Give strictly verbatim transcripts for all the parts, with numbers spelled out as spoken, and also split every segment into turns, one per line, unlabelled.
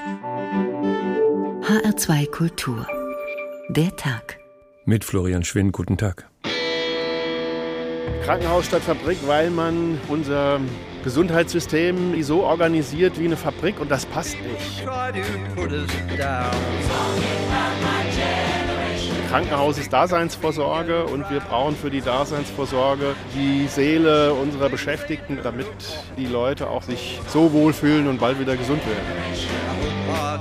H R zwei Kultur. Der Tag.
Mit Florian Schwinn, guten Tag.
Krankenhaus statt Fabrik, weil man unser Gesundheitssystem so organisiert wie eine Fabrik und das passt nicht. Krankenhaus ist Daseinsvorsorge und wir brauchen für die Daseinsvorsorge die Seele unserer Beschäftigten, damit die Leute auch sich so wohlfühlen und bald wieder gesund werden.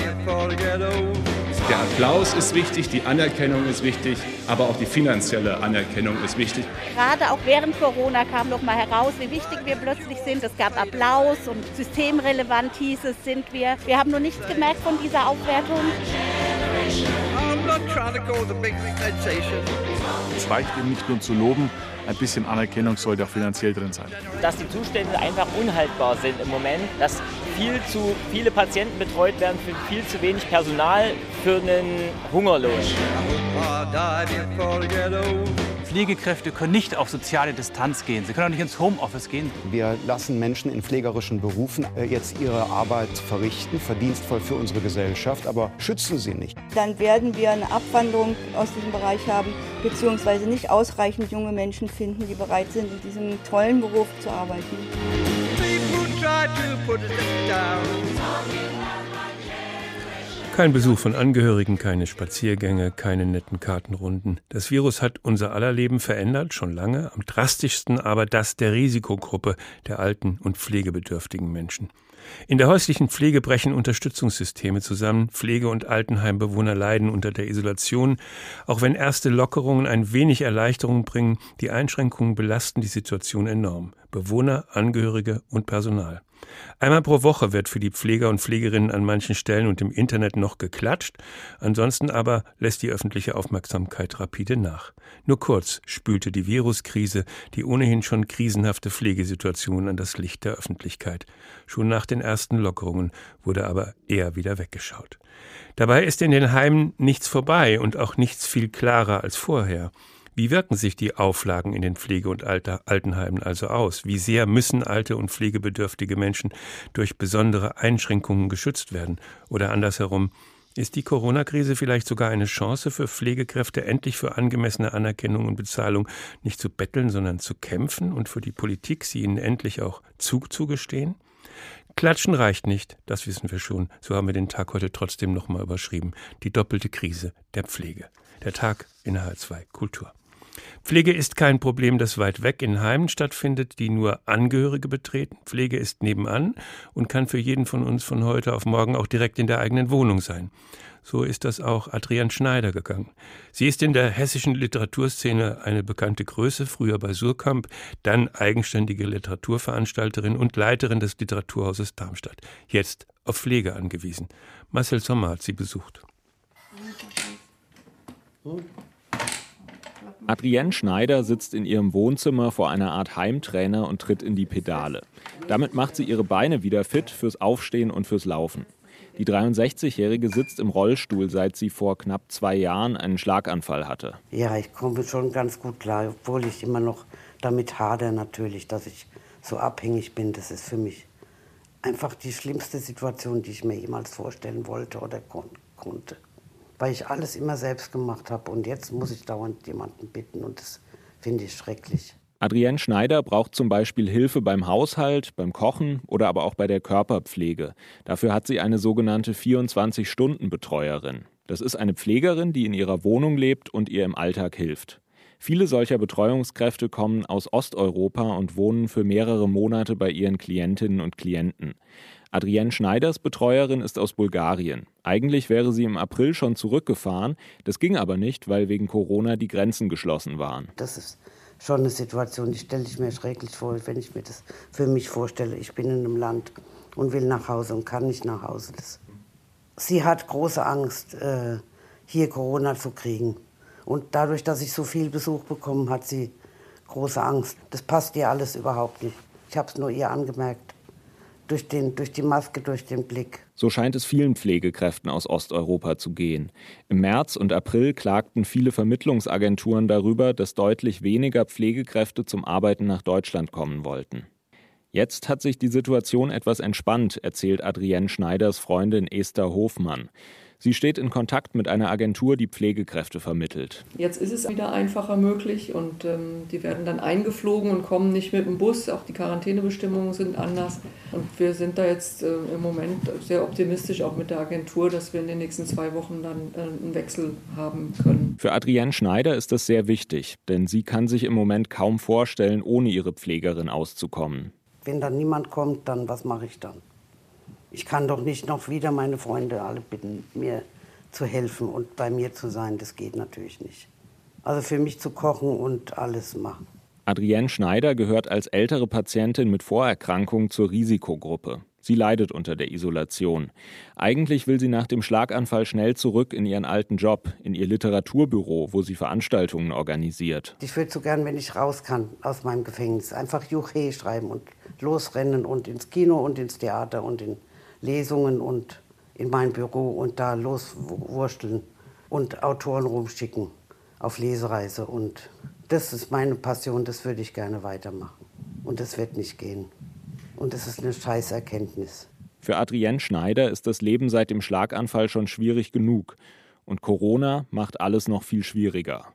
Der Applaus ist wichtig, die Anerkennung ist wichtig, aber auch die finanzielle Anerkennung ist wichtig.
Gerade auch während Corona kam noch mal heraus, wie wichtig wir plötzlich sind. Es gab Applaus und systemrelevant hieß es, sind wir. Wir haben nur nichts gemerkt von dieser Aufwertung.
Es reicht eben nicht nur zu loben, ein bisschen Anerkennung sollte auch finanziell drin sein.
Dass die Zustände einfach unhaltbar sind im Moment, dass viel zu viele Patienten betreut werden für viel zu wenig Personal für einen Hungerlohn.
Pflegekräfte können nicht auf soziale Distanz gehen. Sie können auch nicht ins Homeoffice gehen.
Wir lassen Menschen in pflegerischen Berufen jetzt ihre Arbeit verrichten, verdienstvoll für unsere Gesellschaft, aber schützen sie nicht.
Dann werden wir eine Abwanderung aus diesem Bereich haben, beziehungsweise nicht ausreichend junge Menschen finden, die bereit sind, in diesem tollen Beruf zu arbeiten.
Kein Besuch von Angehörigen, keine Spaziergänge, keine netten Kartenrunden. Das Virus hat unser aller Leben verändert, schon lange, am drastischsten aber das der Risikogruppe, der alten und pflegebedürftigen Menschen. In der häuslichen Pflege brechen Unterstützungssysteme zusammen. Pflege- und Altenheimbewohner leiden unter der Isolation. Auch wenn erste Lockerungen ein wenig Erleichterung bringen, die Einschränkungen belasten die Situation enorm. Bewohner, Angehörige und Personal. Einmal pro Woche wird für die Pfleger und Pflegerinnen an manchen Stellen und im Internet noch geklatscht, ansonsten aber lässt die öffentliche Aufmerksamkeit rapide nach. Nur kurz spülte die Viruskrise die ohnehin schon krisenhafte Pflegesituation an das Licht der Öffentlichkeit. Schon nach den ersten Lockerungen wurde aber eher wieder weggeschaut. Dabei ist in den Heimen nichts vorbei und auch nichts viel klarer als vorher. Wie wirken sich die Auflagen in den Pflege- und Alter- Altenheimen also aus? Wie sehr müssen alte und pflegebedürftige Menschen durch besondere Einschränkungen geschützt werden? Oder andersherum, ist die Corona-Krise vielleicht sogar eine Chance für Pflegekräfte, endlich für angemessene Anerkennung und Bezahlung nicht zu betteln, sondern zu kämpfen und für die Politik, sie ihnen endlich auch zuzugestehen? Klatschen reicht nicht, das wissen wir schon. So haben wir den Tag heute trotzdem nochmal überschrieben. Die doppelte Krise der Pflege. Der Tag in H R zwei Kultur. Pflege ist kein Problem, das weit weg in Heimen stattfindet, die nur Angehörige betreten. Pflege ist nebenan und kann für jeden von uns von heute auf morgen auch direkt in der eigenen Wohnung sein. So ist das auch Adrienne Schneider gegangen. Sie ist in der hessischen Literaturszene eine bekannte Größe, früher bei Surkamp, dann eigenständige Literaturveranstalterin und Leiterin des Literaturhauses Darmstadt. Jetzt auf Pflege angewiesen. Marcel Sommer hat sie besucht.
Adrienne Schneider sitzt in ihrem Wohnzimmer vor einer Art Heimtrainer und tritt in die Pedale. Damit macht sie ihre Beine wieder fit fürs Aufstehen und fürs Laufen. Die dreiundsechzigjährige sitzt im Rollstuhl, seit sie vor knapp zwei Jahren einen Schlaganfall hatte.
Ja, ich komme schon ganz gut klar, obwohl ich immer noch damit hadere natürlich, dass ich so abhängig bin. Das ist für mich einfach die schlimmste Situation, die ich mir jemals vorstellen wollte oder kon- konnte. Weil ich alles immer selbst gemacht habe und jetzt muss ich dauernd jemanden bitten und das finde ich schrecklich.
Adrienne Schneider braucht zum Beispiel Hilfe beim Haushalt, beim Kochen oder aber auch bei der Körperpflege. Dafür hat sie eine sogenannte vierundzwanzig-Stunden-Betreuerin. Das ist eine Pflegerin, die in ihrer Wohnung lebt und ihr im Alltag hilft. Viele solcher Betreuungskräfte kommen aus Osteuropa und wohnen für mehrere Monate bei ihren Klientinnen und Klienten. Adrienne Schneiders Betreuerin ist aus Bulgarien. Eigentlich wäre sie im April schon zurückgefahren. Das ging aber nicht, weil wegen Corona die Grenzen geschlossen waren.
Das ist schon eine Situation, die stelle ich mir schrecklich vor, wenn ich mir das für mich vorstelle. Ich bin in einem Land und will nach Hause und kann nicht nach Hause. Das sie hat große Angst, hier Corona zu kriegen. Und dadurch, dass ich so viel Besuch bekomme, hat sie große Angst. Das passt ihr alles überhaupt nicht. Ich habe es nur ihr angemerkt. Durch, den, durch die Maske, durch den Blick.
So scheint es vielen Pflegekräften aus Osteuropa zu gehen. Im März und April klagten viele Vermittlungsagenturen darüber, dass deutlich weniger Pflegekräfte zum Arbeiten nach Deutschland kommen wollten. Jetzt hat sich die Situation etwas entspannt, erzählt Adrienne Schneiders Freundin Esther Hofmann. Sie steht in Kontakt mit einer Agentur, die Pflegekräfte vermittelt.
Jetzt ist es wieder einfacher möglich und ähm, die werden dann eingeflogen und kommen nicht mit dem Bus. Auch die Quarantänebestimmungen sind anders. Und wir sind da jetzt äh, im Moment sehr optimistisch, auch mit der Agentur, dass wir in den nächsten zwei Wochen dann äh, einen Wechsel haben können.
Für Adrienne Schneider ist das sehr wichtig, denn sie kann sich im Moment kaum vorstellen, ohne ihre Pflegerin auszukommen.
Wenn dann niemand kommt, dann was mache ich dann? Ich kann doch nicht noch wieder meine Freunde alle bitten, mir zu helfen und bei mir zu sein. Das geht natürlich nicht. Also für mich zu kochen und alles machen.
Adrienne Schneider gehört als ältere Patientin mit Vorerkrankung zur Risikogruppe. Sie leidet unter der Isolation. Eigentlich will sie nach dem Schlaganfall schnell zurück in ihren alten Job, in ihr Literaturbüro, wo sie Veranstaltungen organisiert.
Ich würde so gern, wenn ich raus kann aus meinem Gefängnis, einfach Juche schreiben und losrennen und ins Kino und ins Theater und in Lesungen und in mein Büro und da loswursteln und Autoren rumschicken auf Lesereise. Und das ist meine Passion, das würde ich gerne weitermachen. Und das wird nicht gehen. Und das ist eine scheiß Erkenntnis.
Für Adrienne Schneider ist das Leben seit dem Schlaganfall schon schwierig genug. Und Corona macht alles noch viel schwieriger.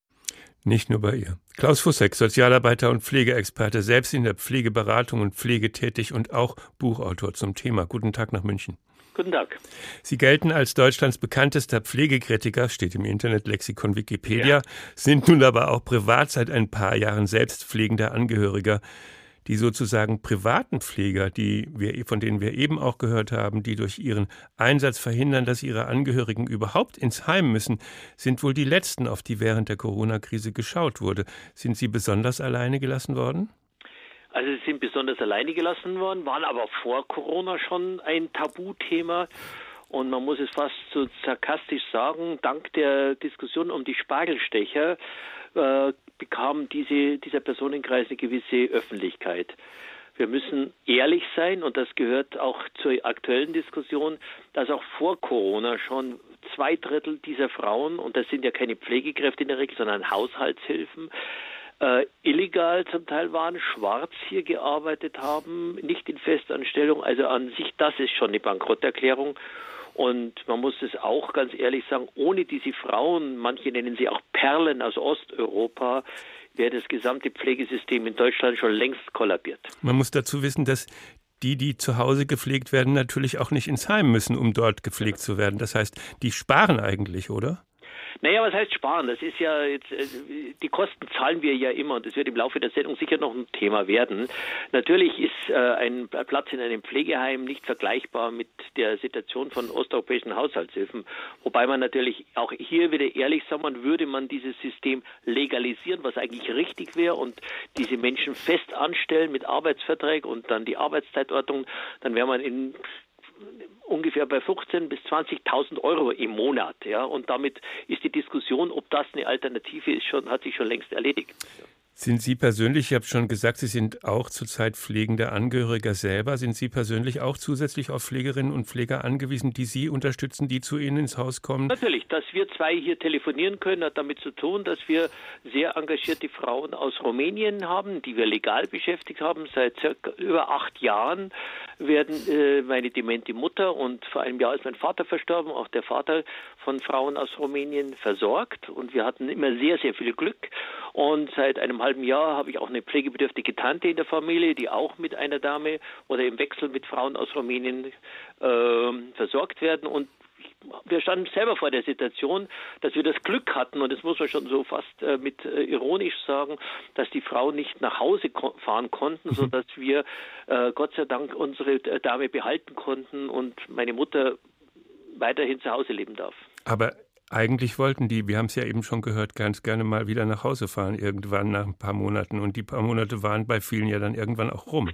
Nicht nur bei ihr. Klaus Fussek, Sozialarbeiter und Pflegeexperte, selbst in der Pflegeberatung und Pflege tätig und auch Buchautor zum Thema. Guten Tag nach München.
Guten Tag.
Sie gelten als Deutschlands bekanntester Pflegekritiker, steht im Internetlexikon Wikipedia, ja. Sind nun aber auch privat seit ein paar Jahren selbst pflegender Angehöriger. Die sozusagen privaten Pfleger, die wir, von denen wir eben auch gehört haben, die durch ihren Einsatz verhindern, dass ihre Angehörigen überhaupt ins Heim müssen, sind wohl die letzten, auf die während der Corona-Krise geschaut wurde. Sind Sie besonders alleine gelassen worden?
Also sie sind besonders alleine gelassen worden, waren aber vor Corona schon ein Tabuthema. Und man muss es fast so sarkastisch sagen, dank der Diskussion um die Spargelstecher äh, bekam diese, dieser Personenkreis eine gewisse Öffentlichkeit. Wir müssen ehrlich sein, und das gehört auch zur aktuellen Diskussion, dass auch vor Corona schon zwei Drittel dieser Frauen, und das sind ja keine Pflegekräfte in der Regel, sondern Haushaltshilfen, äh, illegal zum Teil waren, schwarz hier gearbeitet haben, nicht in Festanstellung. Also an sich, das ist schon eine Bankrotterklärung. Und man muss es auch ganz ehrlich sagen, ohne diese Frauen, manche nennen sie auch Perlen aus Osteuropa, wäre das gesamte Pflegesystem in Deutschland schon längst kollabiert.
Man muss dazu wissen, dass die, die zu Hause gepflegt werden, natürlich auch nicht ins Heim müssen, um dort gepflegt zu werden. Das heißt, die sparen eigentlich, oder?
Naja, was heißt sparen? Das ist ja jetzt, die Kosten zahlen wir ja immer, und das wird im Laufe der Sendung sicher noch ein Thema werden. Natürlich ist äh, ein Platz in einem Pflegeheim nicht vergleichbar mit der Situation von osteuropäischen Haushaltshilfen, wobei man natürlich auch hier wieder ehrlich sagen, man würde man dieses System legalisieren, was eigentlich richtig wäre, und diese Menschen fest anstellen mit Arbeitsverträgen und dann die Arbeitszeitordnung, dann wäre man in ungefähr bei fünfzehntausend bis zwanzigtausend Euro im Monat, ja, und damit ist die Diskussion, ob das eine Alternative ist, schon hat sich schon längst erledigt.
Sind Sie persönlich, ich habe schon gesagt, Sie sind auch zurzeit pflegender Angehöriger selber, sind Sie persönlich auch zusätzlich auf Pflegerinnen und Pfleger angewiesen, die Sie unterstützen, die zu Ihnen ins Haus kommen?
Natürlich, dass wir zwei hier telefonieren können, hat damit zu tun, dass wir sehr engagierte Frauen aus Rumänien haben, die wir legal beschäftigt haben. Seit circa über acht Jahren werden äh, meine demente Mutter und vor einem Jahr ist mein Vater verstorben, auch der Vater von Frauen aus Rumänien versorgt, und wir hatten immer sehr, sehr viel Glück, und seit einem halben Jahr habe ich auch eine pflegebedürftige Tante in der Familie, die auch mit einer Dame oder im Wechsel mit Frauen aus Rumänien äh, versorgt werden, und wir standen selber vor der Situation, dass wir das Glück hatten, und das muss man schon so fast äh, mit äh, ironisch sagen, dass die Frauen nicht nach Hause ko- fahren konnten, sodass wir äh, Gott sei Dank unsere äh, Dame behalten konnten und meine Mutter weiterhin zu Hause leben darf.
Aber eigentlich wollten die, wir haben es ja eben schon gehört, ganz gerne mal wieder nach Hause fahren, irgendwann nach ein paar Monaten. Und die paar Monate waren bei vielen ja dann irgendwann auch rum.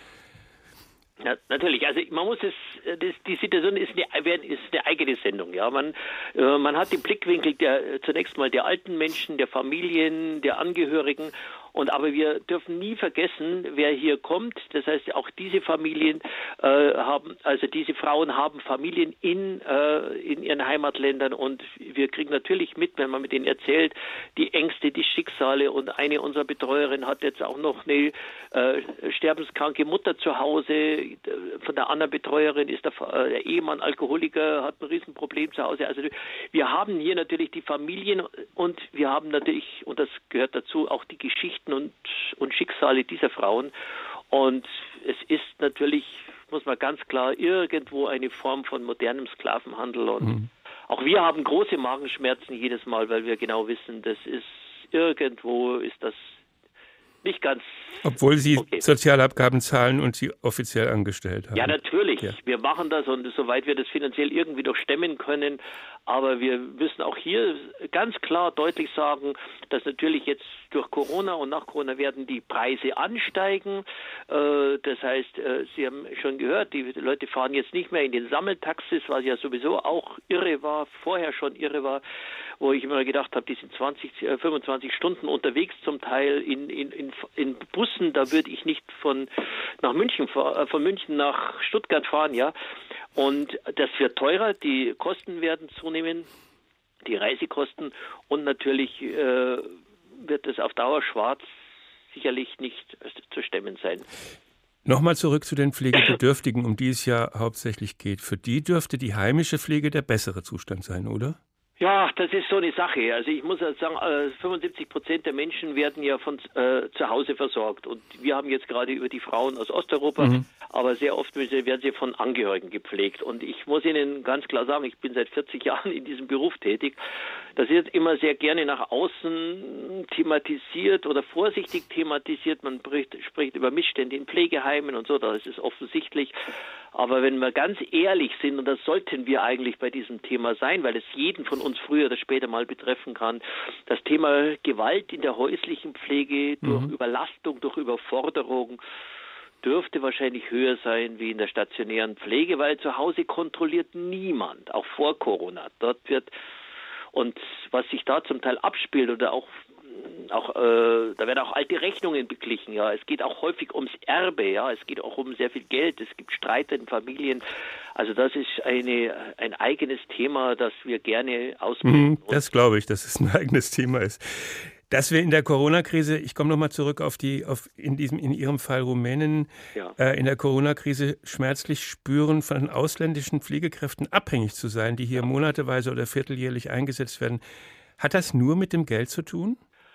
Ja, natürlich. Also man muss es, das, die Situation ist eine, ist eine eigene Sendung. Ja, man, äh, man hat den Blickwinkel der zunächst mal der alten Menschen, der Familien, der Angehörigen, Und aber wir dürfen nie vergessen, wer hier kommt. Das heißt, auch diese Familien äh, haben, also diese Frauen haben Familien in, äh, in ihren Heimatländern und wir kriegen natürlich mit, wenn man mit denen erzählt, die Ängste, die Schicksale und eine unserer Betreuerinnen hat jetzt auch noch eine äh, sterbenskranke Mutter zu Hause. Von der anderen Betreuerin ist der, äh, der Ehemann Alkoholiker, hat ein Riesenproblem zu Hause. Also wir haben hier natürlich die Familien und wir haben natürlich, und das gehört dazu, auch die Geschichten Und, und Schicksale dieser Frauen. Und es ist natürlich, muss man ganz klar, irgendwo eine Form von modernem Sklavenhandel. Und mhm. auch wir haben große Magenschmerzen jedes Mal, weil wir genau wissen, das ist irgendwo, ist das nicht ganz...
Obwohl Sie
okay.
Sozialabgaben zahlen und Sie offiziell angestellt haben.
Ja, natürlich.
Ja.
Wir machen das und soweit wir das finanziell irgendwie doch stemmen können. Aber wir müssen auch hier ganz klar deutlich sagen, dass natürlich jetzt durch Corona und nach Corona werden die Preise ansteigen. Das heißt, Sie haben schon gehört, die Leute fahren jetzt nicht mehr in den Sammeltaxis, was ja sowieso auch irre war, vorher schon irre war, wo ich immer gedacht habe, die sind zwanzig, fünfundzwanzig Stunden unterwegs zum Teil in, in, in, in Bussen. Da würde ich nicht von nach München, von München nach Stuttgart fahren, ja. Und das wird teurer, die Kosten werden zunehmen, die Reisekosten und natürlich äh, wird es auf Dauer schwarz sicherlich nicht zu stemmen sein.
Nochmal zurück zu den Pflegebedürftigen, um die es ja hauptsächlich geht. Für die dürfte die heimische Pflege der bessere Zustand sein, oder?
Ja, das ist so eine Sache. Also ich muss sagen, fünfundsiebzig Prozent der Menschen werden ja von äh, zu Hause versorgt. Und wir haben jetzt gerade über die Frauen aus Osteuropa, mhm. aber sehr oft werden sie von Angehörigen gepflegt. Und ich muss Ihnen ganz klar sagen, ich bin seit vierzig Jahren in diesem Beruf tätig. Das wird immer sehr gerne nach außen thematisiert oder vorsichtig thematisiert. Man spricht, spricht über Missstände in Pflegeheimen und so, das ist offensichtlich. Aber wenn wir ganz ehrlich sind, und das sollten wir eigentlich bei diesem Thema sein, weil es jeden von uns früher oder später mal betreffen kann, das Thema Gewalt in der häuslichen Pflege durch mhm. Überlastung, durch Überforderung dürfte wahrscheinlich höher sein wie in der stationären Pflege, weil zu Hause kontrolliert niemand, auch vor Corona. Dort wird, und was sich da zum Teil abspielt oder auch Auch, äh, da werden auch alte Rechnungen beglichen, ja. Es geht auch häufig ums Erbe, ja. Es geht auch um sehr viel Geld. Es gibt Streit in Familien. Also das ist eine, ein eigenes Thema, das wir gerne ausprobieren.
Das glaube ich, dass es ein eigenes Thema ist. Dass wir in der Corona-Krise, ich komme nochmal zurück auf die, auf in diesem, in Ihrem Fall Rumänen, ja. äh, in der Corona-Krise schmerzlich spüren, von ausländischen Pflegekräften abhängig zu sein, die hier monateweise oder vierteljährlich eingesetzt werden. Hat das nur mit dem Geld zu tun?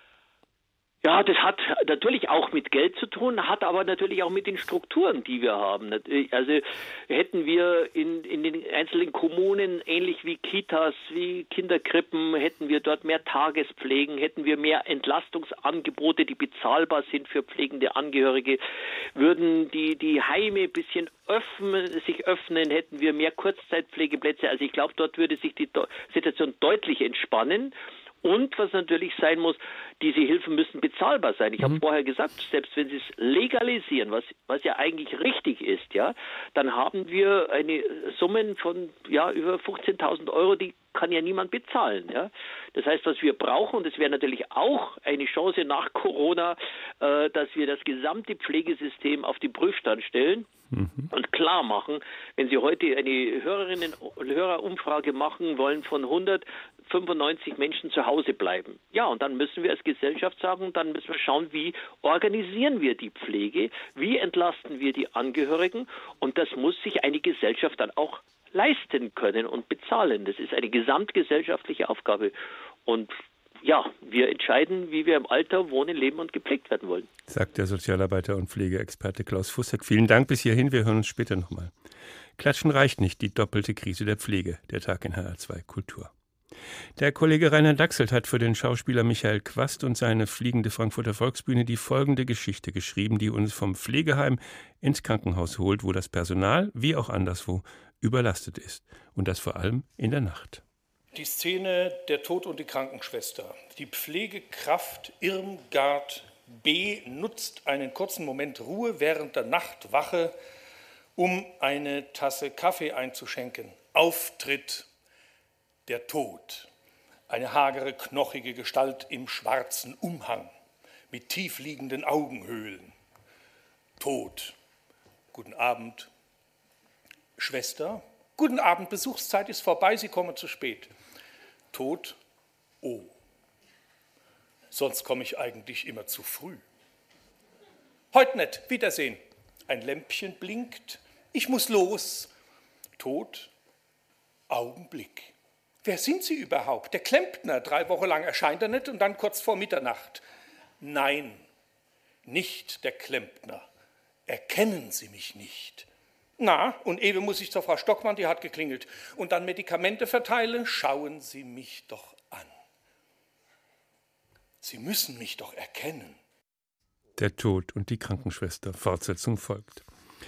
Ja, das hat natürlich auch mit Geld zu tun, hat aber natürlich auch mit den Strukturen, die wir haben. Also hätten wir in, in den einzelnen Kommunen, ähnlich wie Kitas, wie Kinderkrippen, hätten wir dort mehr Tagespflegen, hätten wir mehr Entlastungsangebote, die bezahlbar sind für pflegende Angehörige, würden die, die Heime ein bisschen öffnen, sich öffnen, hätten wir mehr Kurzzeitpflegeplätze. Also ich glaube, dort würde sich die Situation deutlich entspannen. Und was natürlich sein muss, diese Hilfen müssen bezahlbar sein. Ich mhm. habe vorher gesagt, selbst wenn sie es legalisieren, was, was ja eigentlich richtig ist, ja, dann haben wir eine Summen von ja über fünfzehntausend Euro, die kann ja niemand bezahlen. Ja. Das heißt, was wir brauchen, und das wäre natürlich auch eine Chance nach Corona, äh, dass wir das gesamte Pflegesystem auf den Prüfstand stellen. Mhm. Und klar machen, wenn Sie heute eine Hörerinnen- und Hörerumfrage machen wollen von hundertfünfundneunzig Menschen zu Hause bleiben. Ja, und dann müssen wir als Gesellschaft sagen, dann müssen wir schauen, wie organisieren wir die Pflege, wie entlasten wir die Angehörigen, und das muss sich eine Gesellschaft dann auch leisten können und bezahlen. Das ist eine gesamtgesellschaftliche Aufgabe. Und ja, wir entscheiden, wie wir im Alter wohnen, leben und gepflegt werden wollen.
Sagt der Sozialarbeiter und Pflegeexperte Klaus Fussek. Vielen Dank bis hierhin. Wir hören uns später nochmal. Klatschen reicht nicht, die doppelte Krise der Pflege. Der Tag in H R zwei Kultur. Der Kollege Rainer Dachselt hat für den Schauspieler Michael Quast und seine fliegende Frankfurter Volksbühne die folgende Geschichte geschrieben, die uns vom Pflegeheim ins Krankenhaus holt, wo das Personal, wie auch anderswo, überlastet ist. Und das vor allem in der Nacht.
Die Szene Der Tod und die Krankenschwester. Die Pflegekraft Irmgard B. nutzt einen kurzen Moment Ruhe während der Nachtwache, um eine Tasse Kaffee einzuschenken. Auftritt der Tod. Eine hagere, knochige Gestalt im schwarzen Umhang. mit tiefliegenden Augenhöhlen. Tod. Guten Abend. Schwester. Guten Abend, Besuchszeit ist vorbei, Sie kommen zu spät. Tod. Oh. Sonst komme ich eigentlich immer zu früh. Heute nicht. Wiedersehen. Ein Lämpchen blinkt. Ich muss los. Tod. Augenblick. Wer sind Sie überhaupt? Der Klempner. Drei Wochen lang erscheint er nicht und dann kurz vor Mitternacht. Nein, nicht der Klempner. Erkennen Sie mich nicht. Na, und ehe muss ich zur Frau Stockmann, die hat geklingelt, und dann Medikamente verteile, schauen Sie mich doch an. Sie müssen mich doch erkennen.
Der Tod und die Krankenschwester. Fortsetzung folgt.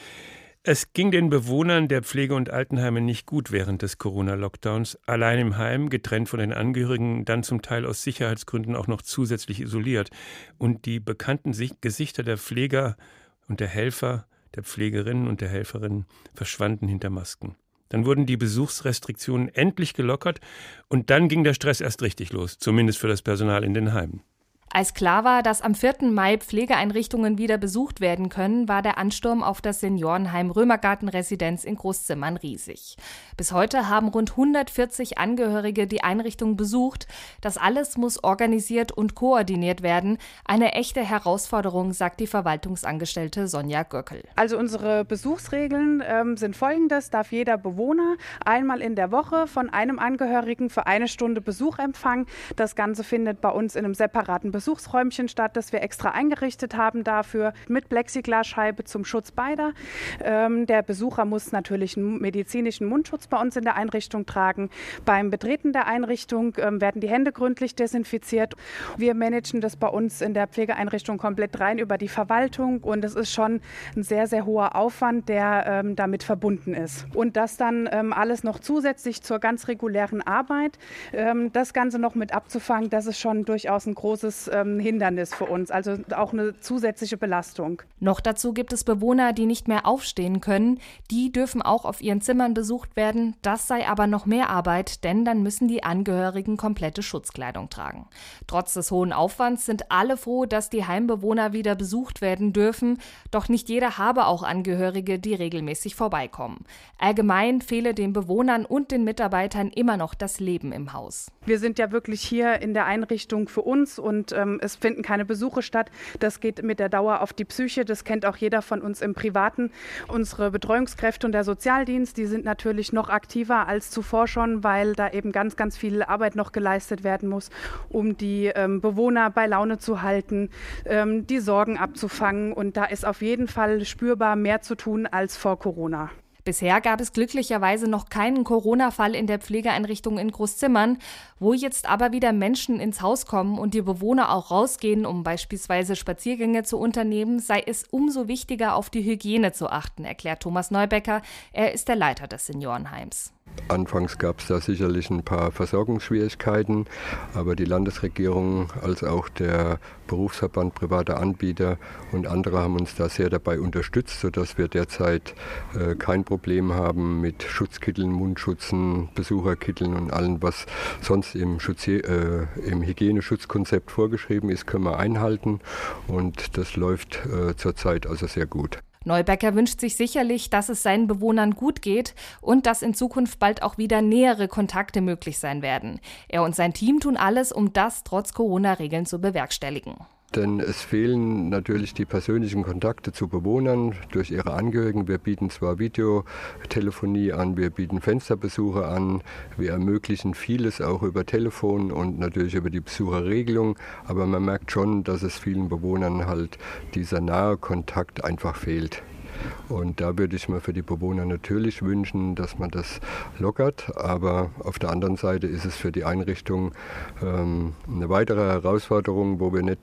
Es ging den Bewohnern der Pflege- und Altenheime nicht gut während des Corona-Lockdowns. Allein im Heim, getrennt von den Angehörigen, dann zum Teil aus Sicherheitsgründen auch noch zusätzlich isoliert. Und die bekannten Gesichter der Pfleger und der Helfer, der Pflegerinnen und der Helferinnen verschwanden hinter Masken. Dann wurden die Besuchsrestriktionen endlich gelockert und dann ging der Stress erst richtig los, zumindest für das Personal in den Heimen.
Als klar war, dass am vierten Mai Pflegeeinrichtungen wieder besucht werden können, war der Ansturm auf das Seniorenheim Römergarten-Residenz in Großzimmern riesig. Bis heute haben rund hundertvierzig Angehörige die Einrichtung besucht. Das alles muss organisiert und koordiniert werden. Eine echte Herausforderung, sagt die Verwaltungsangestellte Sonja Göckel.
Also unsere Besuchsregeln ähm, sind folgendes: Darf jeder Bewohner einmal in der Woche von einem Angehörigen für eine Stunde Besuch empfangen. Das Ganze findet bei uns in einem separaten Besuchsräumchen statt, das wir extra eingerichtet haben dafür, mit Plexiglasscheibe zum Schutz beider. Ähm, der Besucher muss natürlich einen medizinischen Mundschutz bei uns in der Einrichtung tragen. Beim Betreten der Einrichtung ähm, werden die Hände gründlich desinfiziert. Wir managen das bei uns in der Pflegeeinrichtung komplett rein über die Verwaltung und es ist schon ein sehr, sehr hoher Aufwand, der ähm, damit verbunden ist. Und das dann ähm, alles noch zusätzlich zur ganz regulären Arbeit, ähm, das Ganze noch mit abzufangen, das ist schon durchaus ein großes ähm, Hindernis für uns, also auch eine zusätzliche Belastung.
Noch dazu gibt es Bewohner, die nicht mehr aufstehen können. Die dürfen auch auf ihren Zimmern besucht werden. Das sei aber noch mehr Arbeit, denn dann müssen die Angehörigen komplette Schutzkleidung tragen. Trotz des hohen Aufwands sind alle froh, dass die Heimbewohner wieder besucht werden dürfen. Doch nicht jeder habe auch Angehörige, die regelmäßig vorbeikommen. Allgemein fehle den Bewohnern und den Mitarbeitern immer noch das Leben im Haus.
Wir sind ja wirklich hier in der Einrichtung für uns und ähm, es finden keine Besuche statt. Das geht mit der Dauer auf die Psyche. Das kennt auch jeder von uns im Privaten. Unsere Betreuungskräfte und der Sozialdienst, die sind natürlich noch aktiver als zuvor schon, weil da eben ganz, ganz viel Arbeit noch geleistet werden muss, um die ähm, Bewohner bei Laune zu halten, ähm, die Sorgen abzufangen. Und da ist auf jeden Fall spürbar mehr zu tun als vor Corona.
Bisher gab es glücklicherweise noch keinen Corona-Fall in der Pflegeeinrichtung in Großzimmern. Wo jetzt aber wieder Menschen ins Haus kommen und die Bewohner auch rausgehen, um beispielsweise Spaziergänge zu unternehmen, sei es umso wichtiger, auf die Hygiene zu achten, erklärt Thomas Neubecker. Er ist der Leiter des Seniorenheims.
Anfangs gab es da sicherlich ein paar Versorgungsschwierigkeiten, aber die Landesregierung als auch der Berufsverband privater Anbieter und andere haben uns da sehr dabei unterstützt, sodass wir derzeit äh, kein Problem haben mit Schutzkitteln, Mundschutzen, Besucherkitteln und allem, was sonst im, Schutz, äh, im Hygieneschutzkonzept vorgeschrieben ist, können wir einhalten und das läuft äh, zurzeit also sehr gut.
Neubecker wünscht sich sicherlich, dass es seinen Bewohnern gut geht und dass in Zukunft bald auch wieder nähere Kontakte möglich sein werden. Er und sein Team tun alles, um das trotz Corona-Regeln zu bewerkstelligen.
Denn es fehlen natürlich die persönlichen Kontakte zu Bewohnern durch ihre Angehörigen. Wir bieten zwar Videotelefonie an, wir bieten Fensterbesuche an, wir ermöglichen vieles auch über Telefon und natürlich über die Besucherregelung, aber man merkt schon, dass es vielen Bewohnern halt dieser nahe Kontakt einfach fehlt. Und da würde ich mir für die Bewohner natürlich wünschen, dass man das lockert. Aber auf der anderen Seite ist es für die Einrichtung ähm, eine weitere Herausforderung, wo wir nicht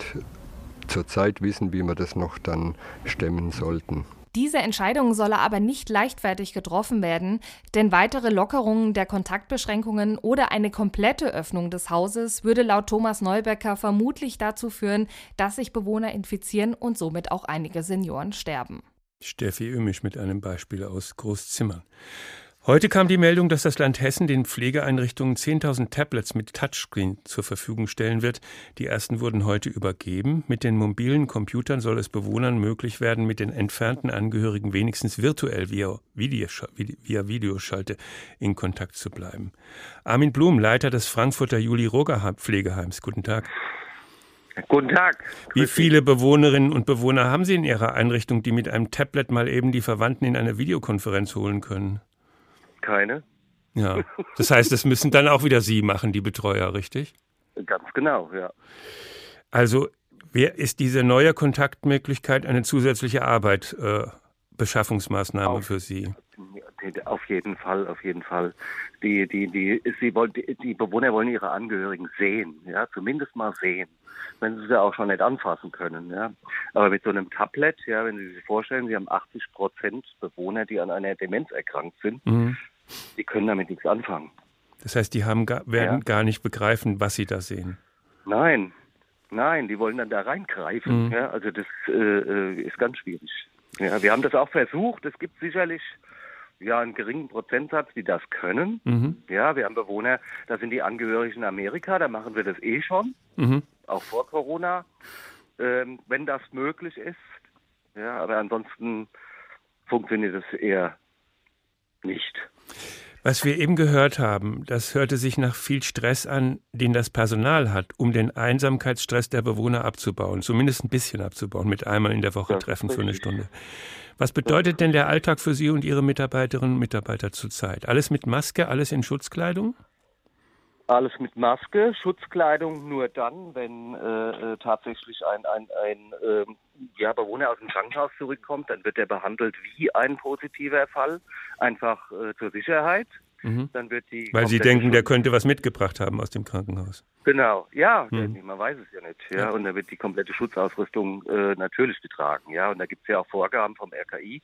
zurzeit wissen, wie wir das noch dann stemmen sollten.
Diese Entscheidung solle aber nicht leichtfertig getroffen werden, denn weitere Lockerungen der Kontaktbeschränkungen oder eine komplette Öffnung des Hauses würde laut Thomas Neubecker vermutlich dazu führen, dass sich Bewohner infizieren und somit auch einige Senioren sterben.
Steffi Ömisch mit einem Beispiel aus Großzimmern. Heute kam die Meldung, dass das Land Hessen den Pflegeeinrichtungen zehntausend Tablets mit Touchscreen zur Verfügung stellen wird. Die ersten wurden heute übergeben. Mit den mobilen Computern soll es Bewohnern möglich werden, mit den entfernten Angehörigen wenigstens virtuell via, Videosch- via Videoschalte in Kontakt zu bleiben. Armin Blum, Leiter des Frankfurter Juli-Roger-Pflegeheims. Guten Tag.
Guten Tag.
Wie viele Bewohnerinnen und Bewohner haben Sie in Ihrer Einrichtung, die mit einem Tablet mal eben die Verwandten in eine Videokonferenz holen können?
Keine.
Ja, das heißt, das müssen dann auch wieder Sie machen, die Betreuer, richtig?
Ganz genau, ja.
Also wer ist diese neue Kontaktmöglichkeit eine zusätzliche Arbeit, äh, Beschaffungsmaßnahme
auf,
für Sie?
Auf jeden Fall, auf jeden Fall. Die, die, die, sie wollen, die, die Bewohner wollen ihre Angehörigen sehen, ja, zumindest mal sehen, wenn sie sie auch schon nicht anfassen können, ja. Aber mit so einem Tablet, ja, wenn Sie sich vorstellen, Sie haben achtzig Prozent Bewohner, die an einer Demenz erkrankt sind, mhm. die können damit nichts anfangen.
Das heißt, die haben gar, werden
ja.
gar nicht begreifen, was sie da sehen.
Nein, nein, die wollen dann da reingreifen. Mhm. Ja, also das äh, ist ganz schwierig. Ja, wir haben das auch versucht. Es gibt sicherlich ja einen geringen Prozentsatz, die das können. Mhm. Ja, wir haben Bewohner, da sind die Angehörigen in Amerika, da machen wir das eh schon, mhm. auch vor Corona, ähm, wenn das möglich ist. Ja, aber ansonsten funktioniert es eher nicht.
Was wir eben gehört haben, das hörte sich nach viel Stress an, den das Personal hat, um den Einsamkeitsstress der Bewohner abzubauen, zumindest ein bisschen abzubauen, mit einmal in der Woche
ja,
Treffen für eine Stunde. Was bedeutet denn der Alltag für Sie und Ihre Mitarbeiterinnen und Mitarbeiter zurzeit? Alles mit Maske, alles in Schutzkleidung?
Alles mit Maske, Schutzkleidung nur dann, wenn äh, tatsächlich ein, ein, ein äh, ja, Bewohner aus dem Krankenhaus zurückkommt, dann wird er behandelt wie ein positiver Fall, einfach äh, zur Sicherheit. Mhm. Dann wird die
Weil Sie denken, der könnte was mitgebracht haben aus dem Krankenhaus.
Genau, ja,
mhm.
man weiß es ja nicht. Ja, ja. Und dann wird die komplette Schutzausrüstung äh, natürlich getragen. Ja, und da gibt es ja auch Vorgaben vom R K I,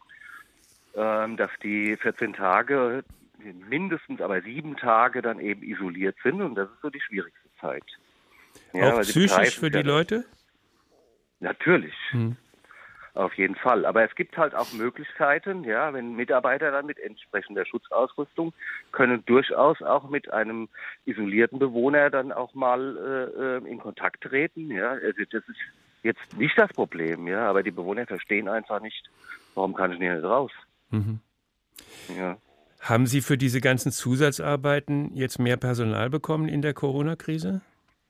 ähm, dass die vierzehn Tage mindestens aber sieben Tage dann eben isoliert sind und das ist so die schwierigste Zeit.
Ja, auch psychisch für die ja, Leute?
Natürlich,
hm.
auf jeden Fall. Aber es gibt halt auch Möglichkeiten, ja, wenn Mitarbeiter dann mit entsprechender Schutzausrüstung können durchaus auch mit einem isolierten Bewohner dann auch mal äh, in Kontakt treten. Ja, also das ist jetzt nicht das Problem, ja, aber die Bewohner verstehen einfach nicht, warum kann ich nicht raus?
Mhm.
Ja.
Haben Sie für diese ganzen Zusatzarbeiten jetzt mehr Personal bekommen in der Corona-Krise?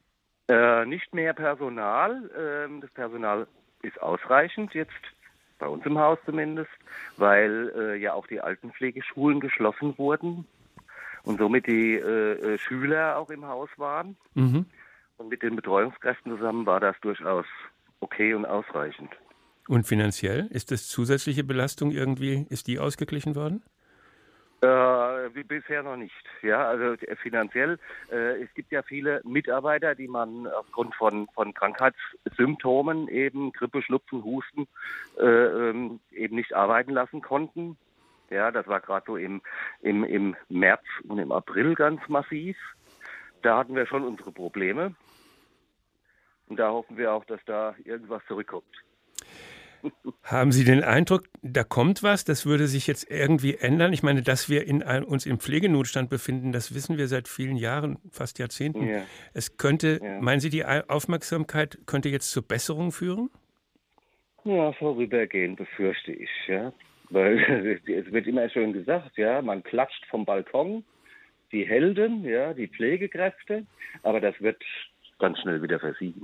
Äh, nicht mehr Personal. Ähm, das Personal ist ausreichend jetzt, bei uns im Haus zumindest, weil äh, ja auch die Altenpflegeschulen geschlossen wurden und somit die äh, Schüler auch im Haus waren.
Mhm.
Und mit den Betreuungskräften zusammen war das durchaus okay und ausreichend.
Und finanziell? Ist das zusätzliche Belastung irgendwie, ist die ausgeglichen worden?
Äh, wie bisher noch nicht. Ja, also finanziell, äh, es gibt ja viele Mitarbeiter, die man aufgrund von, von Krankheitssymptomen, eben Grippe, Schnupfen, Husten, äh, ähm, eben nicht arbeiten lassen konnten. Ja, das war gerade so im, im, im März und im April ganz massiv. Da hatten wir schon unsere Probleme. Und da hoffen wir auch, dass da irgendwas zurückkommt.
Haben Sie den Eindruck, da kommt was, das würde sich jetzt irgendwie ändern? Ich meine, dass wir in ein, uns im Pflegenotstand befinden, das wissen wir seit vielen Jahren, fast Jahrzehnten.
Ja.
Es könnte,
ja.
meinen Sie, die Aufmerksamkeit könnte jetzt zur Besserung führen?
Ja, vorübergehend befürchte ich, ja. Weil es wird immer schön gesagt, ja, man klatscht vom Balkon, die Helden, ja, die Pflegekräfte, aber das wird ganz schnell wieder versiegen.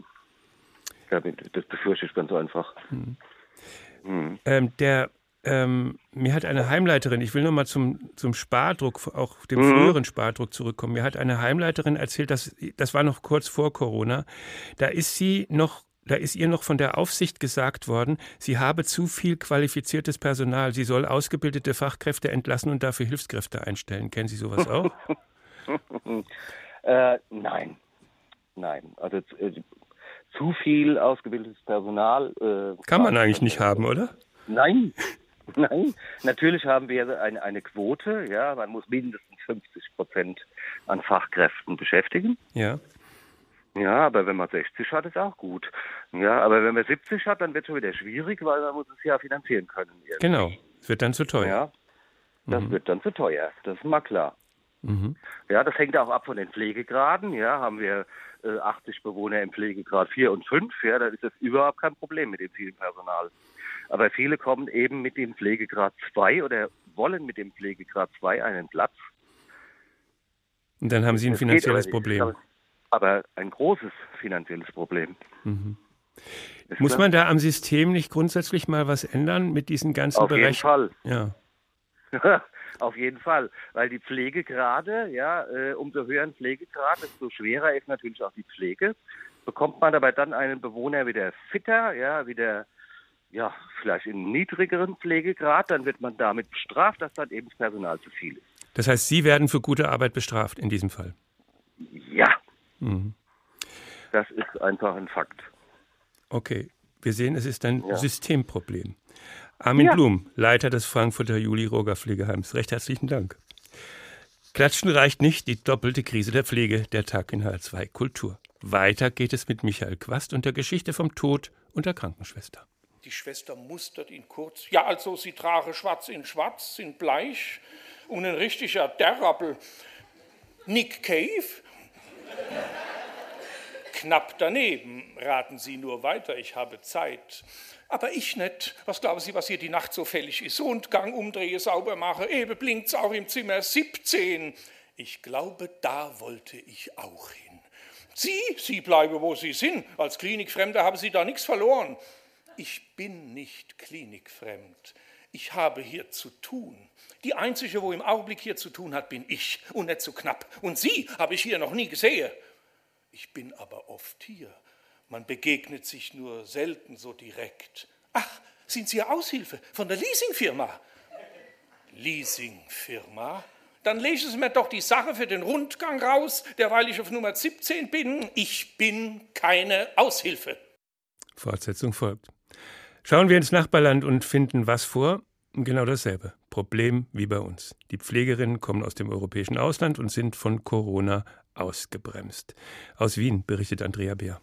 Das befürchte ich ganz einfach.
Hm. Hm. Ähm, der, ähm, mir hat eine Heimleiterin, ich will nochmal zum, zum Spardruck, auch dem
mhm.
früheren Spardruck zurückkommen. Mir hat eine Heimleiterin erzählt, dass, das war noch kurz vor Corona, da ist sie noch, da ist ihr noch von der Aufsicht gesagt worden, sie habe zu viel qualifiziertes Personal, sie soll ausgebildete Fachkräfte entlassen und dafür Hilfskräfte einstellen. Kennen Sie sowas auch?
äh, nein, nein, also äh, zu viel ausgebildetes Personal. Äh,
Kann man eigentlich nicht haben, oder?
Nein, nein. Natürlich haben wir eine, eine Quote. Ja, man muss mindestens fünfzig Prozent an Fachkräften beschäftigen.
Ja.
Ja, aber wenn man sechzig hat, ist auch gut. Ja, aber wenn man siebzig hat, dann wird es schon wieder schwierig, weil man muss es ja finanzieren können. Irgendwie.
Genau, es wird dann zu teuer.
Ja, Das
Mhm.
wird dann zu teuer, das ist mal klar.
Mhm.
Ja, das hängt auch ab von den Pflegegraden. Ja, haben wir äh, achtzig Bewohner im Pflegegrad vier und fünf, ja, dann ist das überhaupt kein Problem mit dem vielen Personal. Aber viele kommen eben mit dem Pflegegrad zwei oder wollen mit dem Pflegegrad zwei einen Platz.
Und dann haben Sie ein
Das geht
finanzielles
aber nicht.
Problem.
Aber- Aber ein großes finanzielles Problem.
Mhm.
Ist
Muss
klar?
man da am System nicht grundsätzlich mal was ändern mit diesen ganzen
Auf jeden
Bereichen?
Fall.
Ja.
Auf jeden Fall, weil die Pflegegrade, ja, äh, umso höher ein Pflegegrad, desto schwerer ist natürlich auch die Pflege. Bekommt man aber dann einen Bewohner wieder fitter, ja, wieder, ja, vielleicht in einem niedrigeren Pflegegrad, dann wird man damit bestraft, dass dann eben das Personal zu viel ist.
Das heißt, Sie werden für gute Arbeit bestraft in diesem Fall.
Ja,
Mhm.
das ist einfach ein Fakt.
Okay, wir sehen, es ist ein
Ja.
Systemproblem. Armin
Ja.
Blum, Leiter des Frankfurter Juli-Roger Pflegeheims. Recht herzlichen Dank. Klatschen reicht nicht, die doppelte Krise der Pflege, der Tag in H R zwei Kultur. Weiter geht es mit Michael Quast und der Geschichte vom Tod und der Krankenschwester.
Die Schwester mustert ihn kurz. Ja, also sie trage schwarz in schwarz, sind bleich und ein richtiger Derrappel. Nick Cave? Knapp daneben, raten Sie nur weiter, ich habe Zeit. Aber ich nicht. Was glauben Sie, was hier die Nacht so fällig ist? Rundgang, umdrehe, sauber mache, eben blinkt's auch im Zimmer siebzehn. Ich glaube, da wollte ich auch hin. Sie, Sie bleiben, wo Sie sind. Als Klinikfremder haben Sie da nichts verloren. Ich bin nicht klinikfremd. Ich habe hier zu tun. Die Einzige, wo im Augenblick hier zu tun hat, bin ich und nicht so knapp. Und Sie habe ich hier noch nie gesehen. Ich bin aber oft hier. Man begegnet sich nur selten so direkt. Ach, sind Sie Aushilfe von der Leasingfirma? Leasingfirma? Dann lesen Sie mir doch die Sache für den Rundgang raus, derweil ich auf Nummer siebzehn bin. Ich bin keine Aushilfe.
Fortsetzung folgt. Schauen wir ins Nachbarland und finden was vor? Genau dasselbe. Problem wie bei uns. Die Pflegerinnen kommen aus dem europäischen Ausland und sind von Corona ausgebremst. Aus Wien berichtet Andrea Beer.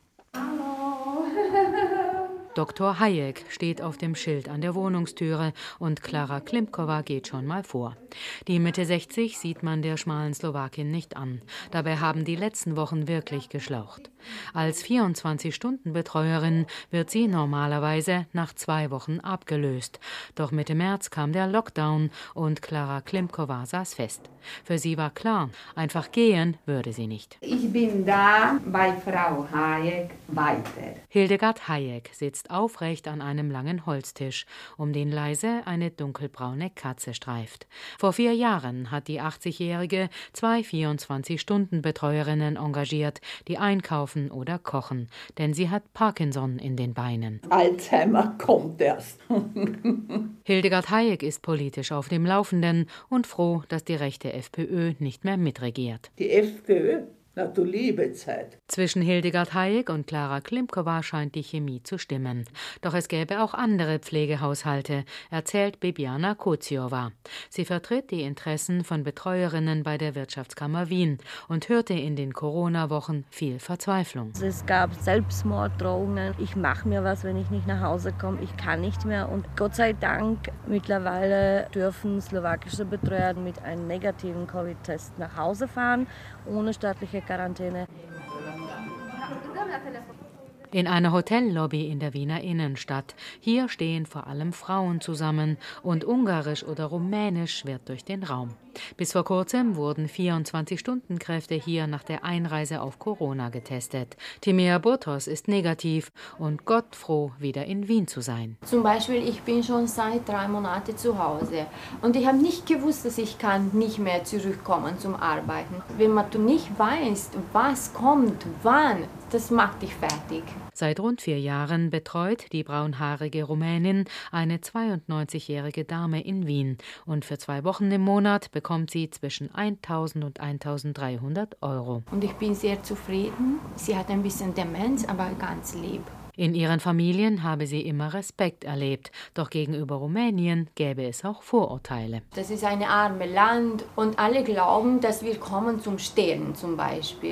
Doktor Hayek steht auf dem Schild an der Wohnungstüre und Klara Klimkova geht schon mal vor. Die Mitte sechzig sieht man der schmalen Slowakin nicht an. Dabei haben die letzten Wochen wirklich geschlaucht. Als vierundzwanzig-Stunden-Betreuerin wird sie normalerweise nach zwei Wochen abgelöst. Doch Mitte März kam der Lockdown und Klara Klimkova saß fest. Für sie war klar, einfach gehen würde sie nicht.
Ich bin da bei Frau Hayek weiter.
Hildegard Hayek sitzt aufrecht an einem langen Holztisch, um den leise eine dunkelbraune Katze streift. Vor vier Jahren hat die achtzigjährige zwei vierundzwanzig-Stunden-Betreuerinnen engagiert, die einkaufen oder kochen, denn sie hat Parkinson in den Beinen.
Alzheimer kommt erst.
Hildegard Hayek ist politisch auf dem Laufenden und froh, dass die rechte FPÖ nicht mehr mitregiert.
Die FPÖ? Na du liebe Zeit.
Zwischen Hildegard Hayek und Klara Klimkova scheint die Chemie zu stimmen. Doch es gäbe auch andere Pflegehaushalte, erzählt Bibiana Kociova. Sie vertritt die Interessen von Betreuerinnen bei der Wirtschaftskammer Wien und hörte in den Corona-Wochen viel Verzweiflung.
Es gab Selbstmorddrohungen. Ich mache mir was, wenn ich nicht nach Hause komme. Ich kann nicht mehr. Und Gott sei Dank, mittlerweile dürfen slowakische Betreuer mit einem negativen Covid-Test nach Hause fahren, ohne staatliche Quarantäne.
In einer Hotellobby in der Wiener Innenstadt. Hier stehen vor allem Frauen zusammen und Ungarisch oder Rumänisch wird durch den Raum. Bis vor kurzem wurden vierundzwanzig-Stunden-Kräfte hier nach der Einreise auf Corona getestet. Timea Burtos ist negativ und gottfroh, wieder in Wien zu sein.
Zum Beispiel, ich bin schon seit drei Monaten zu Hause und ich habe nicht gewusst, dass ich kann nicht mehr zurückkommen zum Arbeiten. Wenn man nicht weiß, was kommt, wann, das macht dich fertig.
Seit rund vier Jahren betreut die braunhaarige Rumänin eine zweiundneunzigjährige Dame in Wien und für zwei Wochen im Monat bekommt sie zwischen eintausend und eintausenddreihundert Euro.
Und ich bin sehr zufrieden. Sie hat ein bisschen Demenz, aber ganz lieb.
In ihren Familien habe sie immer Respekt erlebt, doch gegenüber Rumänien gäbe es auch Vorurteile.
Das ist ein armes Land und alle glauben, dass wir kommen zum Sterben zum Beispiel.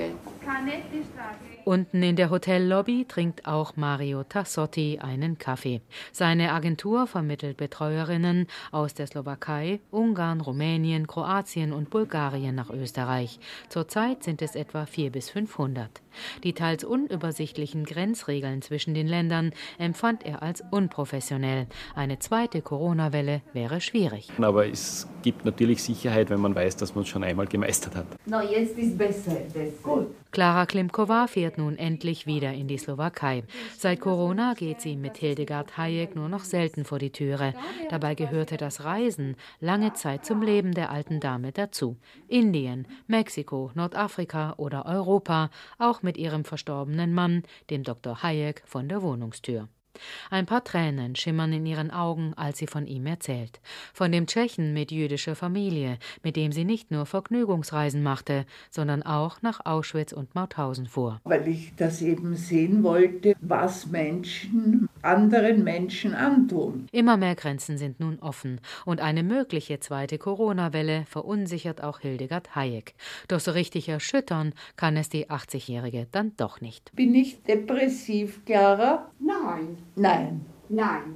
Unten in der Hotellobby trinkt auch Mario Tassotti einen Kaffee. Seine Agentur vermittelt Betreuerinnen aus der Slowakei, Ungarn, Rumänien, Kroatien und Bulgarien nach Österreich. Zurzeit sind es etwa vierhundert bis fünfhundert. Die teils unübersichtlichen Grenzregeln zwischen den Ländern empfand er als unprofessionell. Eine zweite Corona-Welle wäre schwierig.
Aber es gibt natürlich Sicherheit, wenn man weiß, dass man es schon einmal gemeistert hat.
No, jetzt ist besser. besser. Gut.
Klara Klimkova fährt nun endlich wieder in die Slowakei. Seit Corona geht sie mit Hildegard Hayek nur noch selten vor die Türe. Dabei gehörte das Reisen lange Zeit zum Leben der alten Dame dazu. Indien, Mexiko, Nordafrika oder Europa, auch mit ihrem verstorbenen Mann, dem Doktor Hayek, von der Wohnungstür. Ein paar Tränen schimmern in ihren Augen, als sie von ihm erzählt. Von dem Tschechen mit jüdischer Familie, mit dem sie nicht nur Vergnügungsreisen machte, sondern auch nach Auschwitz und Mauthausen fuhr.
Weil ich das eben sehen wollte, was Menschen anderen Menschen antun.
Immer mehr Grenzen sind nun offen und eine mögliche zweite Corona-Welle verunsichert auch Hildegard Hayek. Doch so richtig erschüttern kann es die achtzigjährige dann doch nicht.
Bin ich depressiv, Clara?
Nein.
Nein.
Nein.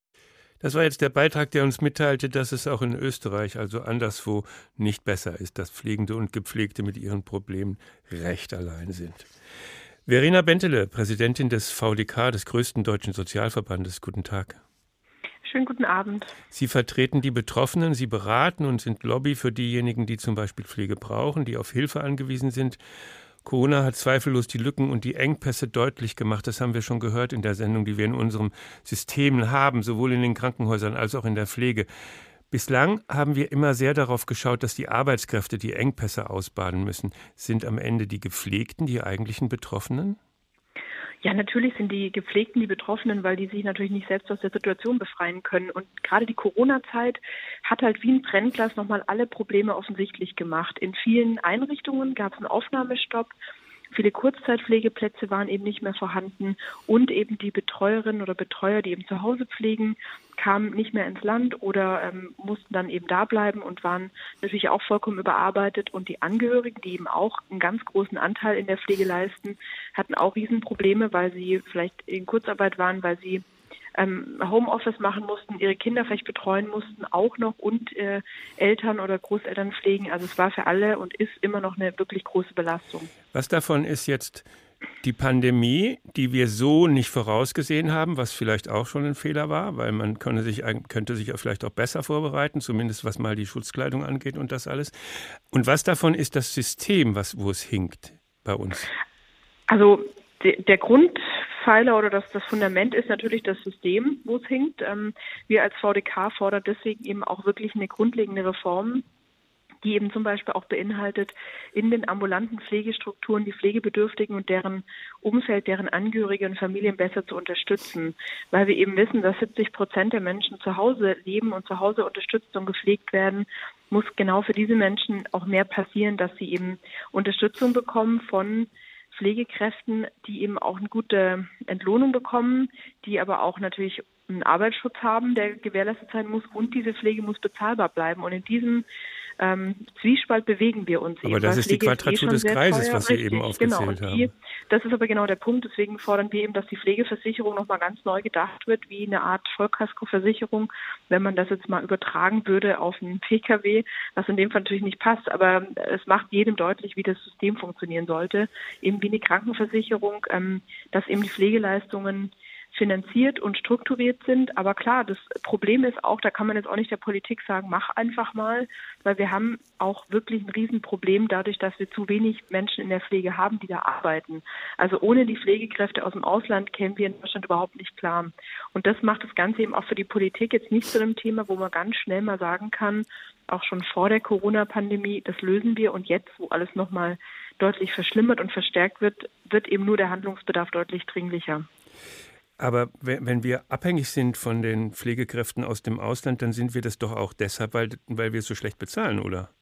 Das war jetzt der Beitrag, der uns mitteilte, dass es auch in Österreich, also anderswo, nicht besser ist, dass Pflegende und Gepflegte mit ihren Problemen recht allein sind. Verena Bentele, Präsidentin des V D K, des größten deutschen Sozialverbandes. Guten Tag.
Schönen guten Abend.
Sie vertreten die Betroffenen, Sie beraten und sind Lobby für diejenigen, die zum Beispiel Pflege brauchen, die auf Hilfe angewiesen sind. Corona hat zweifellos die Lücken und die Engpässe deutlich gemacht. Das haben wir schon gehört in der Sendung, die wir in unserem System haben, sowohl in den Krankenhäusern als auch in der Pflege. Bislang haben wir immer sehr darauf geschaut, dass die Arbeitskräfte die Engpässe ausbaden müssen. Sind am Ende die Gepflegten die eigentlichen Betroffenen?
Ja, natürlich sind die Gepflegten die Betroffenen, weil die sich natürlich nicht selbst aus der Situation befreien können. Und gerade die Corona-Zeit hat halt wie ein Brennglas nochmal alle Probleme offensichtlich gemacht. In vielen Einrichtungen gab es einen Aufnahmestopp. Viele Kurzzeitpflegeplätze waren eben nicht mehr vorhanden und eben die Betreuerinnen oder Betreuer, die eben zu Hause pflegen, kamen nicht mehr ins Land oder ähm, mussten dann eben da bleiben und waren natürlich auch vollkommen überarbeitet. Und die Angehörigen, die eben auch einen ganz großen Anteil in der Pflege leisten, hatten auch Riesenprobleme, weil sie vielleicht in Kurzarbeit waren, weil sie ähm, Homeoffice machen mussten, ihre Kinder vielleicht betreuen mussten, auch noch und äh, Eltern oder Großeltern pflegen. Also es war für alle und ist immer noch eine wirklich große Belastung.
Was davon ist jetzt die Pandemie, die wir so nicht vorausgesehen haben, was vielleicht auch schon ein Fehler war, weil man könnte sich, könnte sich vielleicht auch besser vorbereiten, zumindest was mal die Schutzkleidung angeht und das alles. Und was davon ist das System, was, wo es hinkt bei uns?
Also de, der Grundpfeiler oder das, das Fundament ist natürlich das System, wo es hinkt. Ähm, wir als V D K fordern deswegen eben auch wirklich eine grundlegende Reform, die eben zum Beispiel auch beinhaltet, in den ambulanten Pflegestrukturen die Pflegebedürftigen und deren Umfeld, deren Angehörige und Familien besser zu unterstützen. Weil wir eben wissen, dass siebzig Prozent der Menschen zu Hause leben und zu Hause unterstützt und gepflegt werden, muss genau für diese Menschen auch mehr passieren, dass sie eben Unterstützung bekommen von Pflegekräften, die eben auch eine gute Entlohnung bekommen, die aber auch natürlich einen Arbeitsschutz haben, der gewährleistet sein muss, und diese Pflege muss bezahlbar bleiben. Und in diesem ähm, Zwiespalt bewegen wir uns.
Aber
eben,
das ist die
Pflege
Quadratur
eh
des Kreises,
teuer,
was Sie
richtig,
eben aufgezählt
genau. Die,
haben.
das ist aber genau der Punkt. Deswegen fordern wir eben, dass die Pflegeversicherung nochmal ganz neu gedacht wird, wie eine Art Vollkaskoversicherung, wenn man das jetzt mal übertragen würde auf einen P K W, was in dem Fall natürlich nicht passt. Aber es macht jedem deutlich, wie das System funktionieren sollte. Eben wie eine Krankenversicherung, ähm, dass eben die Pflegeleistungen finanziert und strukturiert sind. Aber klar, das Problem ist auch, da kann man jetzt auch nicht der Politik sagen, mach einfach mal, weil wir haben auch wirklich ein Riesenproblem dadurch, dass wir zu wenig Menschen in der Pflege haben, die da arbeiten. Also ohne die Pflegekräfte aus dem Ausland kämen wir in Deutschland überhaupt nicht klar. Und das macht das Ganze eben auch für die Politik jetzt nicht zu einem Thema, wo man ganz schnell mal sagen kann, auch schon vor der Corona-Pandemie, das lösen wir. Und jetzt, wo alles nochmal deutlich verschlimmert und verstärkt wird, wird eben nur der Handlungsbedarf deutlich dringlicher.
Aber wenn wir abhängig sind von den Pflegekräften aus dem Ausland, dann sind wir das doch auch deshalb, weil, weil wir es so schlecht bezahlen, oder?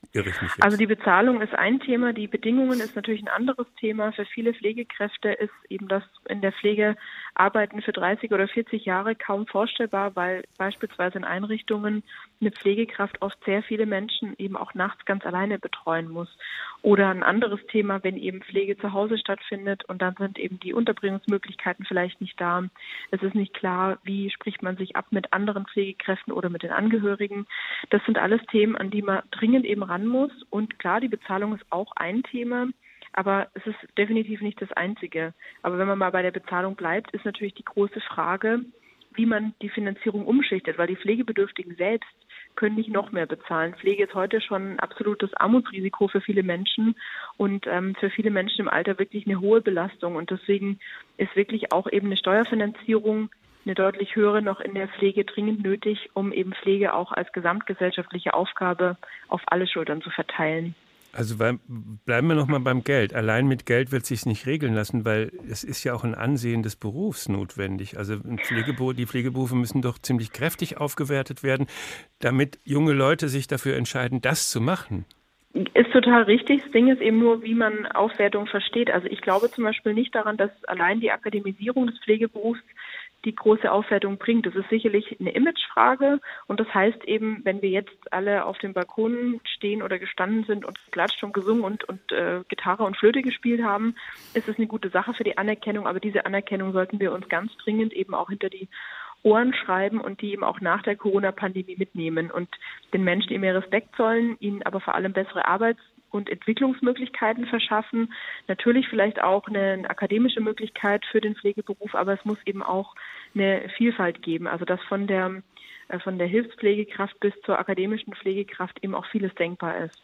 irre ich mich jetzt?
Also die Bezahlung ist ein Thema, die Bedingungen ist natürlich ein anderes Thema. Für viele Pflegekräfte ist eben das in der Pflege Arbeiten für dreißig oder vierzig Jahre kaum vorstellbar, weil beispielsweise in Einrichtungen eine Pflegekraft oft sehr viele Menschen eben auch nachts ganz alleine betreuen muss. Oder ein anderes Thema, wenn eben Pflege zu Hause stattfindet und dann sind eben die Unterbringungsmöglichkeiten vielleicht nicht da. Es ist nicht klar, wie spricht man sich ab mit anderen Pflegekräften oder mit den Angehörigen. Das sind alles Themen, an die man dringend eben ran muss. Und klar, die Bezahlung ist auch ein Thema, aber es ist definitiv nicht das Einzige. Aber wenn man mal bei der Bezahlung bleibt, ist natürlich die große Frage, wie man die Finanzierung umschichtet, weil die Pflegebedürftigen selbst können nicht noch mehr bezahlen. Pflege ist heute schon ein absolutes Armutsrisiko für viele Menschen und ähm, für viele Menschen im Alter wirklich eine hohe Belastung. Und deswegen ist wirklich auch eben eine Steuerfinanzierung, eine deutlich höhere noch in der Pflege dringend nötig, um eben Pflege auch als gesamtgesellschaftliche Aufgabe auf alle Schultern zu verteilen.
Also bleiben wir noch mal beim Geld. Allein mit Geld wird es sich nicht regeln lassen, weil es ist ja auch ein Ansehen des Berufs notwendig. Also ein Pflegeberuf, die Pflegeberufe müssen doch ziemlich kräftig aufgewertet werden, damit junge Leute sich dafür entscheiden, das zu machen.
Ist total richtig. Das Ding ist eben nur, wie man Aufwertung versteht. Also ich glaube zum Beispiel nicht daran, dass allein die Akademisierung des Pflegeberufs die große Aufwertung bringt. Das ist sicherlich eine Imagefrage und das heißt eben, wenn wir jetzt alle auf dem Balkon stehen oder gestanden sind und geklatscht und gesungen und, und äh, Gitarre und Flöte gespielt haben, ist es eine gute Sache für die Anerkennung, aber diese Anerkennung sollten wir uns ganz dringend eben auch hinter die Ohren schreiben und die eben auch nach der Corona-Pandemie mitnehmen und den Menschen eben mehr Respekt zollen, ihnen aber vor allem bessere Arbeits- und Entwicklungsmöglichkeiten verschaffen. Natürlich vielleicht auch eine, eine akademische Möglichkeit für den Pflegeberuf, aber es muss eben auch eine Vielfalt geben. Also dass von der, äh, von der Hilfspflegekraft bis zur akademischen Pflegekraft eben auch vieles denkbar ist.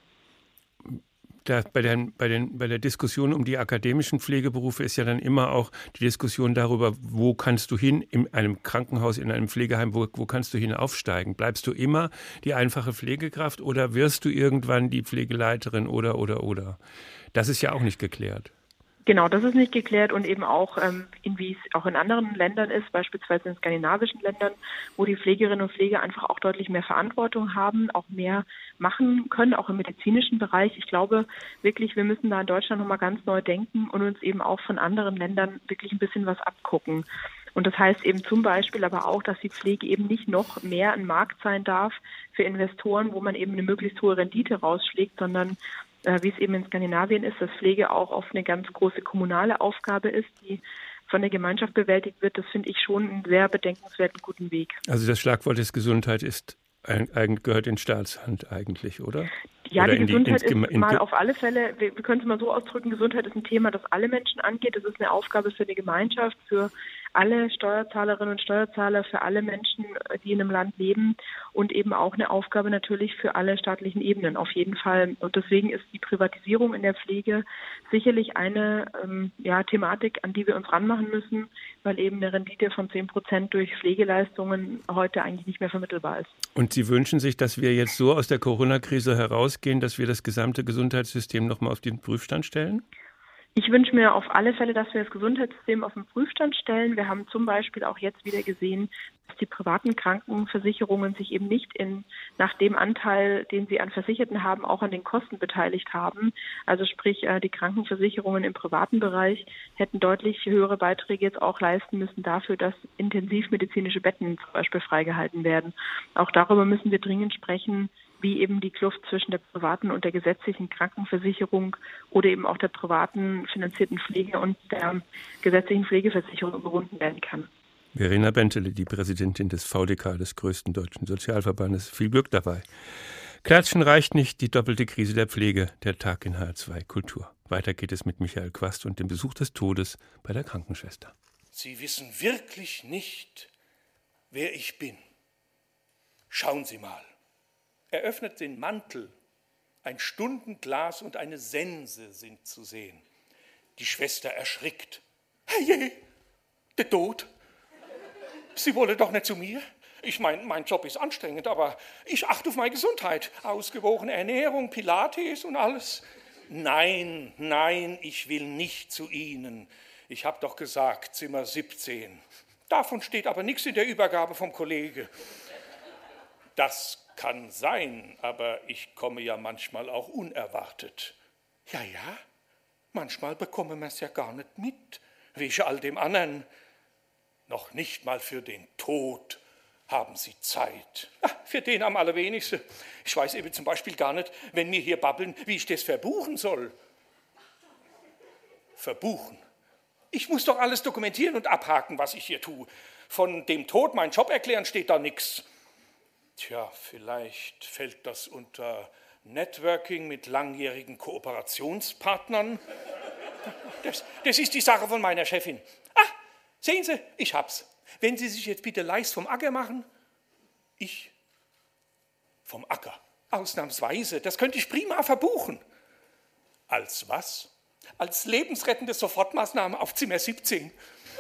Da, bei, den, bei, den, bei der Diskussion um die akademischen Pflegeberufe ist ja dann immer auch die Diskussion darüber, wo kannst du hin, in einem Krankenhaus, in einem Pflegeheim, wo, wo kannst du hin aufsteigen? Bleibst du immer die einfache Pflegekraft oder wirst du irgendwann die Pflegeleiterin oder, oder, oder? Das ist ja auch nicht geklärt.
Genau, das ist nicht geklärt und eben auch, ähm, in, wie es auch in anderen Ländern ist, beispielsweise in skandinavischen Ländern, wo die Pflegerinnen und Pfleger einfach auch deutlich mehr Verantwortung haben, auch mehr machen können, auch im medizinischen Bereich. Ich glaube wirklich, wir müssen da in Deutschland nochmal ganz neu denken und uns eben auch von anderen Ländern wirklich ein bisschen was abgucken. Und das heißt eben zum Beispiel aber auch, dass die Pflege eben nicht noch mehr ein Markt sein darf für Investoren, wo man eben eine möglichst hohe Rendite rausschlägt, sondern äh, wie es eben in Skandinavien ist, dass Pflege auch oft eine ganz große kommunale Aufgabe ist, die von der Gemeinschaft bewältigt wird. Das finde ich schon einen sehr bedenkenswerten guten Weg.
Also das Schlagwort ist Gesundheit ist ein, gehört in Staatshand eigentlich, oder?
Ja,
oder
die Gesundheit
die, ins,
ist mal auf alle Fälle, wir, wir können es mal so ausdrücken, Gesundheit ist ein Thema, das alle Menschen angeht. Es ist eine Aufgabe für die Gemeinschaft, für alle Steuerzahlerinnen und Steuerzahler, für alle Menschen, die in einem Land leben und eben auch eine Aufgabe natürlich für alle staatlichen Ebenen, auf jeden Fall. Und deswegen ist die Privatisierung in der Pflege sicherlich eine ähm, ja, Thematik, an die wir uns ranmachen müssen, weil eben eine Rendite von zehn Prozent durch Pflegeleistungen heute eigentlich nicht mehr vermittelbar ist.
Und Sie wünschen sich, dass wir jetzt so aus der Corona-Krise herausgehen, dass wir das gesamte Gesundheitssystem nochmal auf den Prüfstand stellen?
Ich wünsche mir auf alle Fälle, dass wir das Gesundheitssystem auf den Prüfstand stellen. Wir haben zum Beispiel auch jetzt wieder gesehen, dass die privaten Krankenversicherungen sich eben nicht in, nach dem Anteil, den sie an Versicherten haben, auch an den Kosten beteiligt haben. Also sprich, die Krankenversicherungen im privaten Bereich hätten deutlich höhere Beiträge jetzt auch leisten müssen dafür, dass intensivmedizinische Betten zum Beispiel freigehalten werden. Auch darüber müssen wir dringend sprechen, wie eben die Kluft zwischen der privaten und der gesetzlichen Krankenversicherung oder eben auch der privaten finanzierten Pflege und der gesetzlichen Pflegeversicherung überwunden werden kann.
Verena Bentele, die Präsidentin des V D K, des größten deutschen Sozialverbandes. Viel Glück dabei. Klatschen reicht nicht, die doppelte Krise der Pflege, der Tag in H R zwei Kultur. Weiter geht es mit Michael Quast und dem Besuch des Todes bei der Krankenschwester.
Sie wissen wirklich nicht, wer ich bin. Schauen Sie mal. Er öffnet den Mantel. Ein Stundenglas und eine Sense sind zu sehen. Die Schwester erschrickt. Herrje, der Tod. Sie wolle doch nicht zu mir? Ich meine, mein Job ist anstrengend, aber ich achte auf meine Gesundheit. Ausgewogene Ernährung, Pilates und alles. Nein, nein, ich will nicht zu Ihnen. Ich habe doch gesagt, Zimmer siebzehn. Davon steht aber nichts in der Übergabe vom Kollege. Das kann sein, aber ich komme ja manchmal auch unerwartet. Ja, ja, manchmal bekomme man es ja gar nicht mit, wegen all dem anderen. Noch nicht mal für den Tod haben Sie Zeit. Ach, für den am allerwenigsten. Ich weiß eben zum Beispiel gar nicht, wenn mir hier babbeln, wie ich das verbuchen soll. Verbuchen? Ich muss doch alles dokumentieren und abhaken, was ich hier tue. Von dem Tod meinen Job erklären steht da nichts. Tja, vielleicht fällt das unter Networking mit langjährigen Kooperationspartnern. Das, das ist die Sache von meiner Chefin. Ah, sehen Sie, ich hab's. Wenn Sie sich jetzt bitte leist vom Acker machen. Ich vom Acker, ausnahmsweise. Das könnte ich prima verbuchen. Als was? Als lebensrettende Sofortmaßnahme auf Zimmer siebzehn.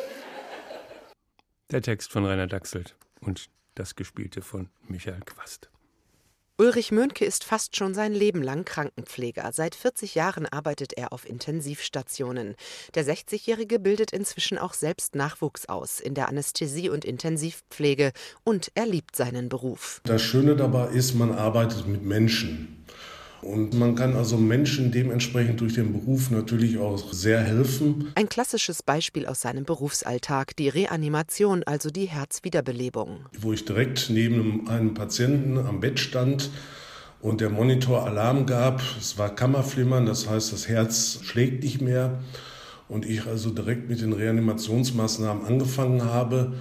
Der Text von Rainer Dachselt und das Gespielte von Michael Quast.
Ulrich Mönke ist fast schon sein Leben lang Krankenpfleger. Seit vierzig Jahren arbeitet er auf Intensivstationen. Der sechzigjährige bildet inzwischen auch selbst Nachwuchs aus in der Anästhesie- und Intensivpflege und er liebt seinen Beruf.
Das Schöne dabei ist, man arbeitet mit Menschen. Und man kann also Menschen dementsprechend durch den Beruf natürlich auch sehr helfen.
Ein klassisches Beispiel aus seinem Berufsalltag, die Reanimation, also die Herzwiederbelebung.
Wo ich direkt neben einem Patienten am Bett stand und der Monitor Alarm gab. Es war Kammerflimmern, das heißt, das Herz schlägt nicht mehr. Und ich also direkt mit den Reanimationsmaßnahmen angefangen habe.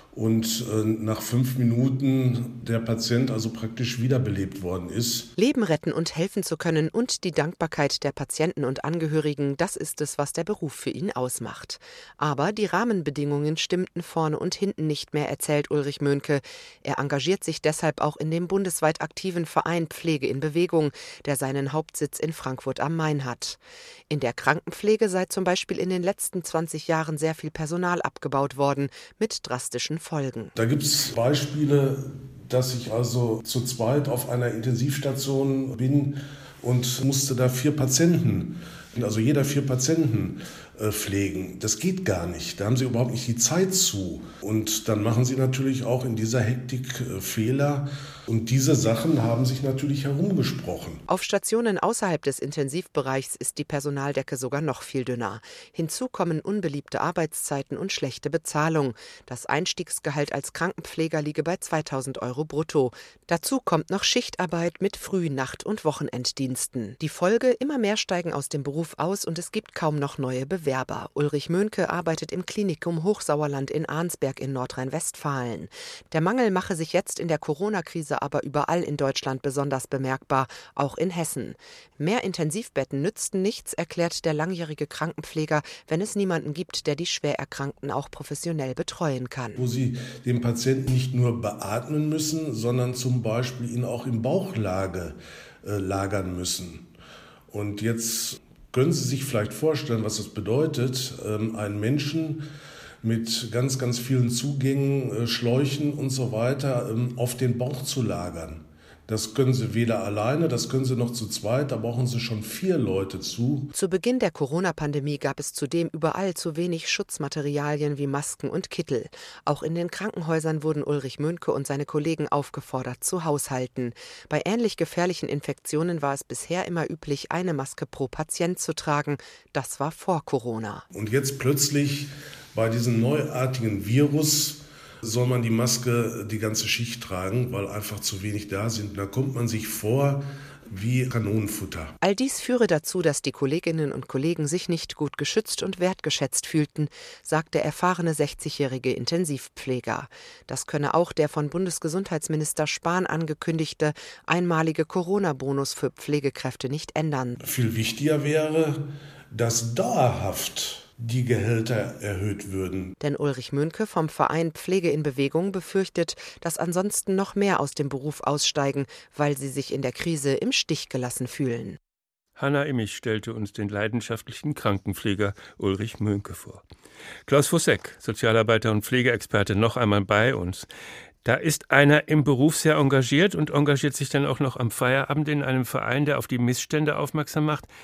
Und äh, nach fünf Minuten der Patient also praktisch wiederbelebt worden ist.
Leben retten und helfen zu können und die Dankbarkeit der Patienten und Angehörigen, das ist es, was der Beruf für ihn ausmacht. Aber die Rahmenbedingungen stimmten vorne und hinten nicht mehr, erzählt Ulrich Mönke. Er engagiert sich deshalb auch in dem bundesweit aktiven Verein Pflege in Bewegung, der seinen Hauptsitz in Frankfurt am Main hat. In der Krankenpflege sei zum Beispiel in den letzten zwanzig Jahren sehr viel Personal abgebaut worden, mit drastischen Folgen.
Da gibt es Beispiele, dass ich also zu zweit auf einer Intensivstation bin und musste da vier Patienten, also jeder vier Patienten äh, pflegen. Das geht gar nicht. Da haben sie überhaupt nicht die Zeit zu. Und dann machen sie natürlich auch in dieser Hektik äh, Fehler. Und diese Sachen haben sich natürlich herumgesprochen.
Auf Stationen außerhalb des Intensivbereichs ist die Personaldecke sogar noch viel dünner. Hinzu kommen unbeliebte Arbeitszeiten und schlechte Bezahlung. Das Einstiegsgehalt als Krankenpfleger liege bei zweitausend Euro brutto. Dazu kommt noch Schichtarbeit mit Früh-, Nacht- und Wochenenddiensten. Die Folge: immer mehr steigen aus dem Beruf aus und es gibt kaum noch neue Bewerber. Ulrich Mönke arbeitet im Klinikum Hochsauerland in Arnsberg in Nordrhein-Westfalen. Der Mangel mache sich jetzt in der Corona-Krise aber überall in Deutschland besonders bemerkbar, auch in Hessen. Mehr Intensivbetten nützten nichts, erklärt der langjährige Krankenpfleger, wenn es niemanden gibt, der die Schwererkrankten auch professionell betreuen kann.
Wo sie den Patienten nicht nur beatmen müssen, sondern zum Beispiel ihn auch in Bauchlage äh, lagern müssen. Und jetzt können Sie sich vielleicht vorstellen, was das bedeutet, ähm, einen Menschen mit ganz, ganz vielen Zugängen, Schläuchen und so weiter auf den Bauch zu lagern. Das können Sie weder alleine, das können Sie noch zu zweit, da brauchen Sie schon vier Leute zu.
Zu Beginn der Corona-Pandemie gab es zudem überall zu wenig Schutzmaterialien wie Masken und Kittel. Auch in den Krankenhäusern wurden Ulrich Mönke und seine Kollegen aufgefordert zu haushalten. Bei ähnlich gefährlichen Infektionen war es bisher immer üblich, eine Maske pro Patient zu tragen. Das war vor Corona.
Und jetzt plötzlich bei diesem neuartigen Virus soll man die Maske die ganze Schicht tragen, weil einfach zu wenig da sind. Da kommt man sich vor wie Kanonenfutter.
All dies führe dazu, dass die Kolleginnen und Kollegen sich nicht gut geschützt und wertgeschätzt fühlten, sagt der erfahrene sechzigjährige Intensivpfleger. Das könne auch der von Bundesgesundheitsminister Spahn angekündigte einmalige Corona-Bonus für Pflegekräfte nicht ändern.
Viel wichtiger wäre, dass dauerhaft die Gehälter erhöht würden.
Denn Ulrich Mönke vom Verein Pflege in Bewegung befürchtet, dass ansonsten noch mehr aus dem Beruf aussteigen, weil sie sich in der Krise im Stich gelassen fühlen.
Hanna Immich stellte uns den leidenschaftlichen Krankenpfleger Ulrich Mönke vor. Klaus Fussek, Sozialarbeiter und Pflegeexperte, noch einmal bei uns. Da ist einer im Beruf sehr engagiert und engagiert sich dann auch noch am Feierabend in einem Verein, der auf die Missstände aufmerksam macht.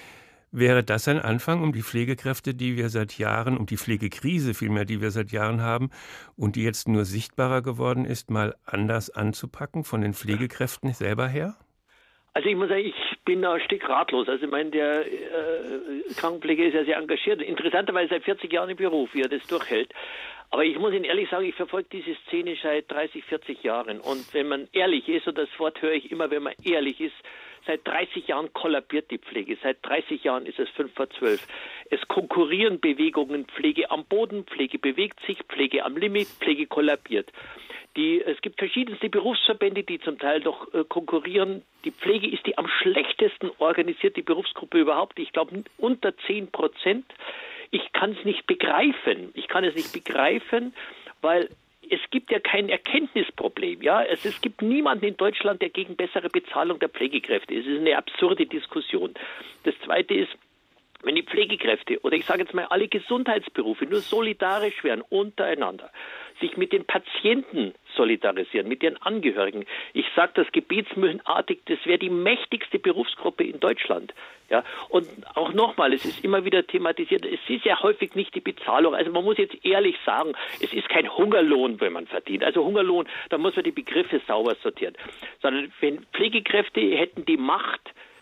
Wäre das ein Anfang, um die Pflegekräfte, die wir seit Jahren, um die Pflegekrise vielmehr, die wir seit Jahren haben und die jetzt nur sichtbarer geworden ist, mal anders anzupacken, von den Pflegekräften selber her?
Also ich muss sagen, ich bin da ein Stück ratlos. Also ich meine, der äh, Krankenpfleger ist ja sehr engagiert. Interessanterweise seit vierzig Jahren im Beruf, wie er das durchhält. Aber ich muss Ihnen ehrlich sagen, ich verfolge diese Szene seit dreißig, vierzig Jahren. Und wenn man ehrlich ist, und das Wort höre ich immer, wenn man ehrlich ist, seit dreißig Jahren kollabiert die Pflege. Seit dreißig Jahren ist es fünf vor zwölf. Es konkurrieren Bewegungen, Pflege am Boden, Pflege bewegt sich, Pflege am Limit, Pflege kollabiert. Die, es gibt verschiedenste Berufsverbände, die zum Teil doch äh, konkurrieren. Die Pflege ist die am schlechtesten organisierte Berufsgruppe überhaupt. Ich glaube unter zehn Prozent. Ich kann es nicht begreifen. Ich kann es nicht begreifen, weil es gibt ja kein Erkenntnisproblem. Ja? Es, es gibt niemanden in Deutschland, der gegen bessere Bezahlung der Pflegekräfte ist. Es ist eine absurde Diskussion. Das Zweite ist, wenn die Pflegekräfte oder ich sage jetzt mal alle Gesundheitsberufe nur solidarisch wären untereinander, sich mit den Patienten solidarisieren, mit ihren Angehörigen. Ich sage das gebetsmühlenartig, das wäre die mächtigste Berufsgruppe in Deutschland. Ja, und auch nochmal, es ist immer wieder thematisiert, es ist ja häufig nicht die Bezahlung. Also man muss jetzt ehrlich sagen, es ist kein Hungerlohn, wenn man verdient. Also Hungerlohn, da muss man die Begriffe sauber sortieren. Sondern wenn Pflegekräfte hätten die Macht,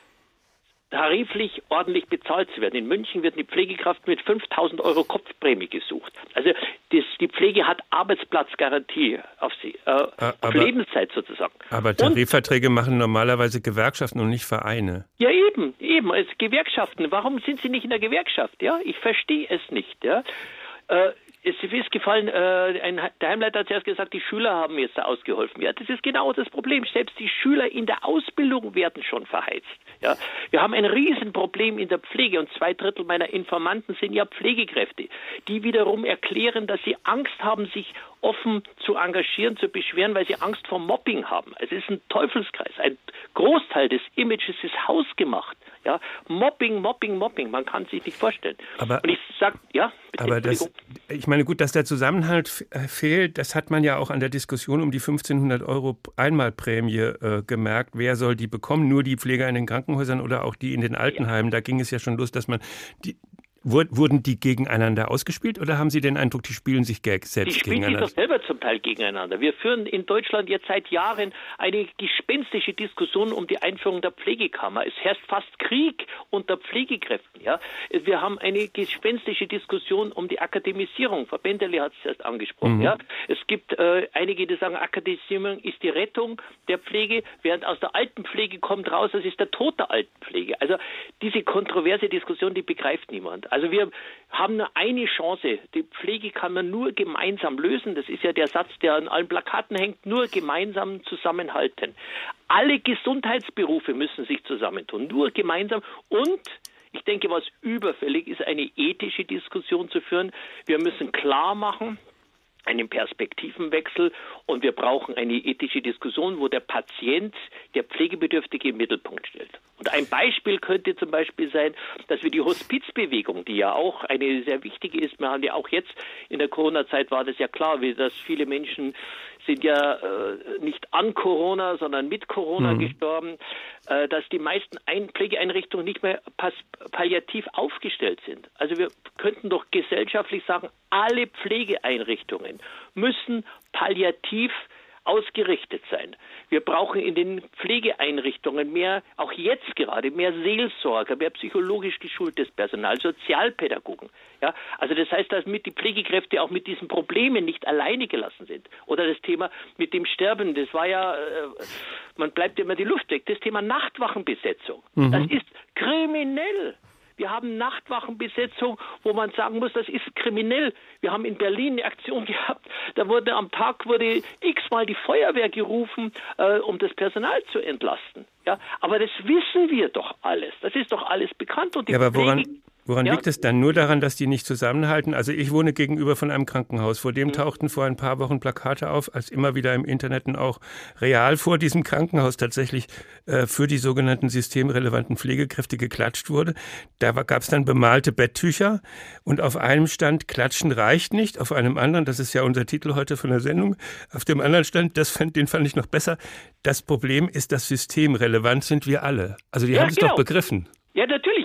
tariflich ordentlich bezahlt zu werden. In München wird eine Pflegekraft mit fünftausend Euro Kopfprämie gesucht. Also das, die Pflege hat Arbeitsplatzgarantie auf sie, äh, aber, auf Lebenszeit sozusagen.
Aber Tarifverträge und, machen normalerweise Gewerkschaften und nicht Vereine.
Ja eben, eben, als Gewerkschaften. Warum sind sie nicht in der Gewerkschaft? Ja, ich verstehe es nicht. Ja. Äh, Es ist gefallen, äh, ein, der Heimleiter hat zuerst gesagt, die Schüler haben jetzt da ausgeholfen. Ja, das ist genau das Problem. Selbst die Schüler in der Ausbildung werden schon verheizt. Ja, wir haben ein Riesenproblem in der Pflege und zwei Drittel meiner Informanten sind ja Pflegekräfte, die wiederum erklären, dass sie Angst haben, sich offen zu engagieren, zu beschweren, weil sie Angst vor Mobbing haben. Es ist ein Teufelskreis. Ein Großteil des Images ist hausgemacht. Ja, Mobbing, Mobbing, Mobbing, man kann sich nicht vorstellen.
Aber,
und ich sage, ja, bitte,
aber das, ich meine, gut, dass der Zusammenhalt fehlt, das hat man ja auch an der Diskussion um die fünfzehnhundert Euro Einmalprämie äh, gemerkt. Wer soll die bekommen? Nur die Pfleger in den Krankenhäusern oder auch die in den Altenheimen? Ja. Da ging es ja schon los, dass man die Wurden die gegeneinander ausgespielt oder haben Sie den Eindruck, die spielen sich selbst gegeneinander? Die spielen sich doch
selber zum Teil gegeneinander. Wir führen in Deutschland jetzt seit Jahren eine gespenstische Diskussion um die Einführung der Pflegekammer. Es herrscht fast Krieg unter Pflegekräften. Ja? Wir haben eine gespenstische Diskussion um die Akademisierung. Frau Benderle hat es erst angesprochen. Mhm. Ja? Es gibt äh, einige, die sagen, Akademisierung ist die Rettung der Pflege, während aus der Altenpflege kommt raus, das ist der Tod der Altenpflege. Also diese kontroverse Diskussion, die begreift niemand. Also wir haben nur eine Chance. Die Pflege kann man nur gemeinsam lösen. Das ist ja der Satz, der an allen Plakaten hängt. Nur gemeinsam zusammenhalten. Alle Gesundheitsberufe müssen sich zusammentun. Nur gemeinsam. Und ich denke, was überfällig ist, eine ethische Diskussion zu führen. Wir müssen klar machen, einen Perspektivenwechsel und wir brauchen eine ethische Diskussion, wo der Patient, der Pflegebedürftige im Mittelpunkt stellt. Und ein Beispiel könnte zum Beispiel sein, dass wir die Hospizbewegung, die ja auch eine sehr wichtige ist, wir haben ja auch jetzt in der Corona-Zeit war das ja klar, wie dass viele Menschen sind ja äh, nicht an Corona, sondern mit Corona mhm. gestorben, äh, dass die meisten Ein- Pflegeeinrichtungen nicht mehr palliativ aufgestellt sind. Also wir könnten doch gesellschaftlich sagen, alle Pflegeeinrichtungen müssen palliativ ausgerichtet sein. Wir brauchen in den Pflegeeinrichtungen mehr, auch jetzt gerade, mehr Seelsorger, mehr psychologisch geschultes Personal, Sozialpädagogen. Ja, also das heißt, dass mit die Pflegekräfte auch mit diesen Problemen nicht alleine gelassen sind. Oder das Thema mit dem Sterben, das war ja, äh, man bleibt immer die Luft weg. Das Thema Nachtwachenbesetzung, mhm. das ist kriminell. Wir haben Nachtwachenbesetzung, wo man sagen muss, das ist kriminell. Wir haben in Berlin eine Aktion gehabt, da wurde am Tag wurde x-mal die Feuerwehr gerufen, äh, um das Personal zu entlasten. Ja, aber das wissen wir doch alles. Das ist doch alles bekannt. Und die
ja, aber woran,
Pflege,
woran
ja?
liegt es dann? Nur daran, dass die nicht zusammenhalten? Also ich wohne gegenüber von einem Krankenhaus. Vor dem mhm. tauchten vor ein paar Wochen Plakate auf, als immer wieder im Internet und auch real vor diesem Krankenhaus tatsächlich äh, für die sogenannten systemrelevanten Pflegekräfte geklatscht wurde. Da gab es dann bemalte Betttücher und auf einem stand, Klatschen reicht nicht, auf einem anderen, das ist ja unser Titel heute von der Sendung, auf dem anderen stand, das fand, den fand ich noch besser, das Problem ist das systemrelevant sind wir alle. Also die
ja,
haben es
genau.
doch begriffen.
Ja, natürlich.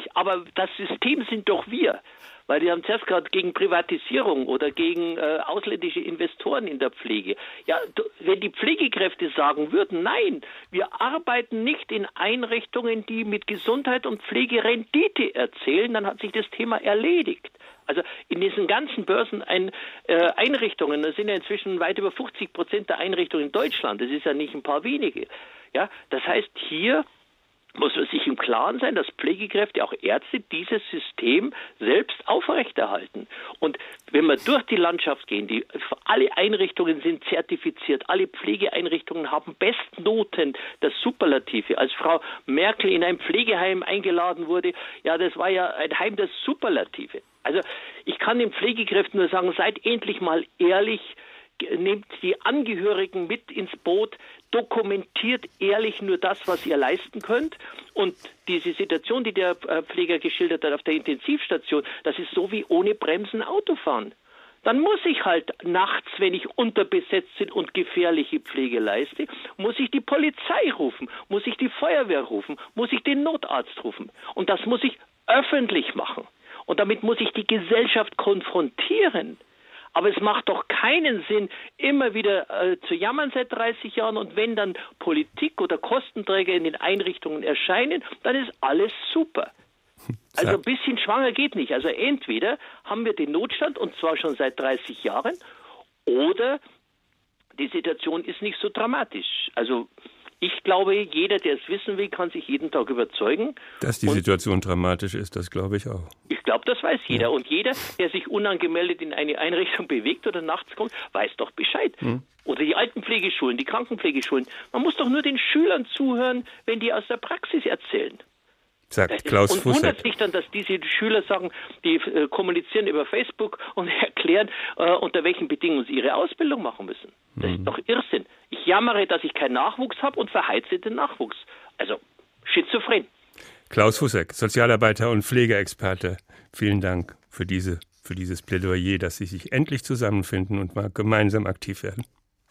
aber das System sind doch wir. Weil die haben zuerst gerade gegen Privatisierung oder gegen äh, ausländische Investoren in der Pflege. Ja, wenn die Pflegekräfte sagen würden, nein, wir arbeiten nicht in Einrichtungen, die mit Gesundheit und Pflege Rendite erzählen, dann hat sich das Thema erledigt. Also in diesen ganzen Börseneinrichtungen, da sind ja inzwischen weit über fünfzig Prozent der Einrichtungen in Deutschland. Das ist ja nicht ein paar wenige. Ja, das heißt, hier muss man sich im Klaren sein, dass Pflegekräfte, auch Ärzte, dieses System selbst aufrechterhalten. Und wenn wir durch die Landschaft gehen, die, alle Einrichtungen sind zertifiziert, alle Pflegeeinrichtungen haben Bestnoten, das Superlative. Als Frau Merkel in ein Pflegeheim eingeladen wurde, ja, das war ja ein Heim der Superlative. Also ich kann den Pflegekräften nur sagen, seid endlich mal ehrlich, nehmt die Angehörigen mit ins Boot, dokumentiert ehrlich nur das, was ihr leisten könnt. Und diese Situation, die der Pfleger geschildert hat auf der Intensivstation, das ist so wie ohne Bremsen Autofahren. Dann muss ich halt nachts, wenn ich unterbesetzt bin und gefährliche Pflege leiste, muss ich die Polizei rufen, muss ich die Feuerwehr rufen, muss ich den Notarzt rufen. Und das muss ich öffentlich machen. Und damit muss ich die Gesellschaft konfrontieren. Aber es macht doch keinen Sinn, immer wieder äh, zu jammern seit dreißig Jahren. Und wenn dann Politik oder Kostenträger in den Einrichtungen erscheinen, dann ist alles super. Also ein bisschen schwanger geht nicht. Also entweder haben wir den Notstand, und zwar schon seit dreißig Jahren, oder die Situation ist nicht so dramatisch. Also ich glaube, jeder, der es wissen will, kann sich jeden Tag überzeugen.
Dass die und Situation dramatisch ist, das glaube ich auch.
Ich glaube, das weiß jeder. Ja. Und jeder, der sich unangemeldet in eine Einrichtung bewegt oder nachts kommt, weiß doch Bescheid. Hm. Oder die Altenpflegeschulen, die Krankenpflegeschulen. Man muss doch nur den Schülern zuhören, wenn die aus der Praxis erzählen.
Sagt Klaus Fussek.
Und wundert sich dann, dass diese Schüler sagen, die äh, kommunizieren über Facebook und erklären, äh, unter welchen Bedingungen sie ihre Ausbildung machen müssen. Das mhm. ist doch Irrsinn. Ich jammere, dass ich keinen Nachwuchs habe und verheize den Nachwuchs. Also schizophren.
Klaus Fussek, Sozialarbeiter und Pflegeexperte. Vielen Dank für diese, für dieses Plädoyer, dass Sie sich endlich zusammenfinden und mal gemeinsam aktiv werden.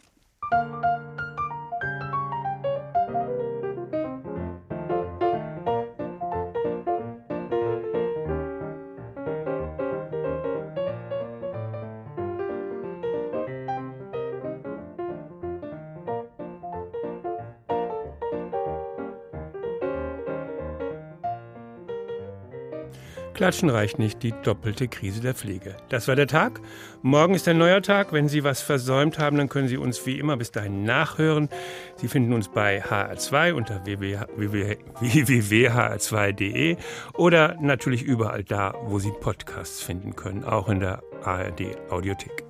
Klatschen reicht nicht, die doppelte Krise der Pflege. Das war der Tag. Morgen ist ein neuer Tag. Wenn Sie was versäumt haben, dann können Sie uns wie immer bis dahin nachhören. Sie finden uns bei H R zwei unter w w w punkt h r zwei punkt d e oder natürlich überall da, wo Sie Podcasts finden können, auch in der A R D Audiothek.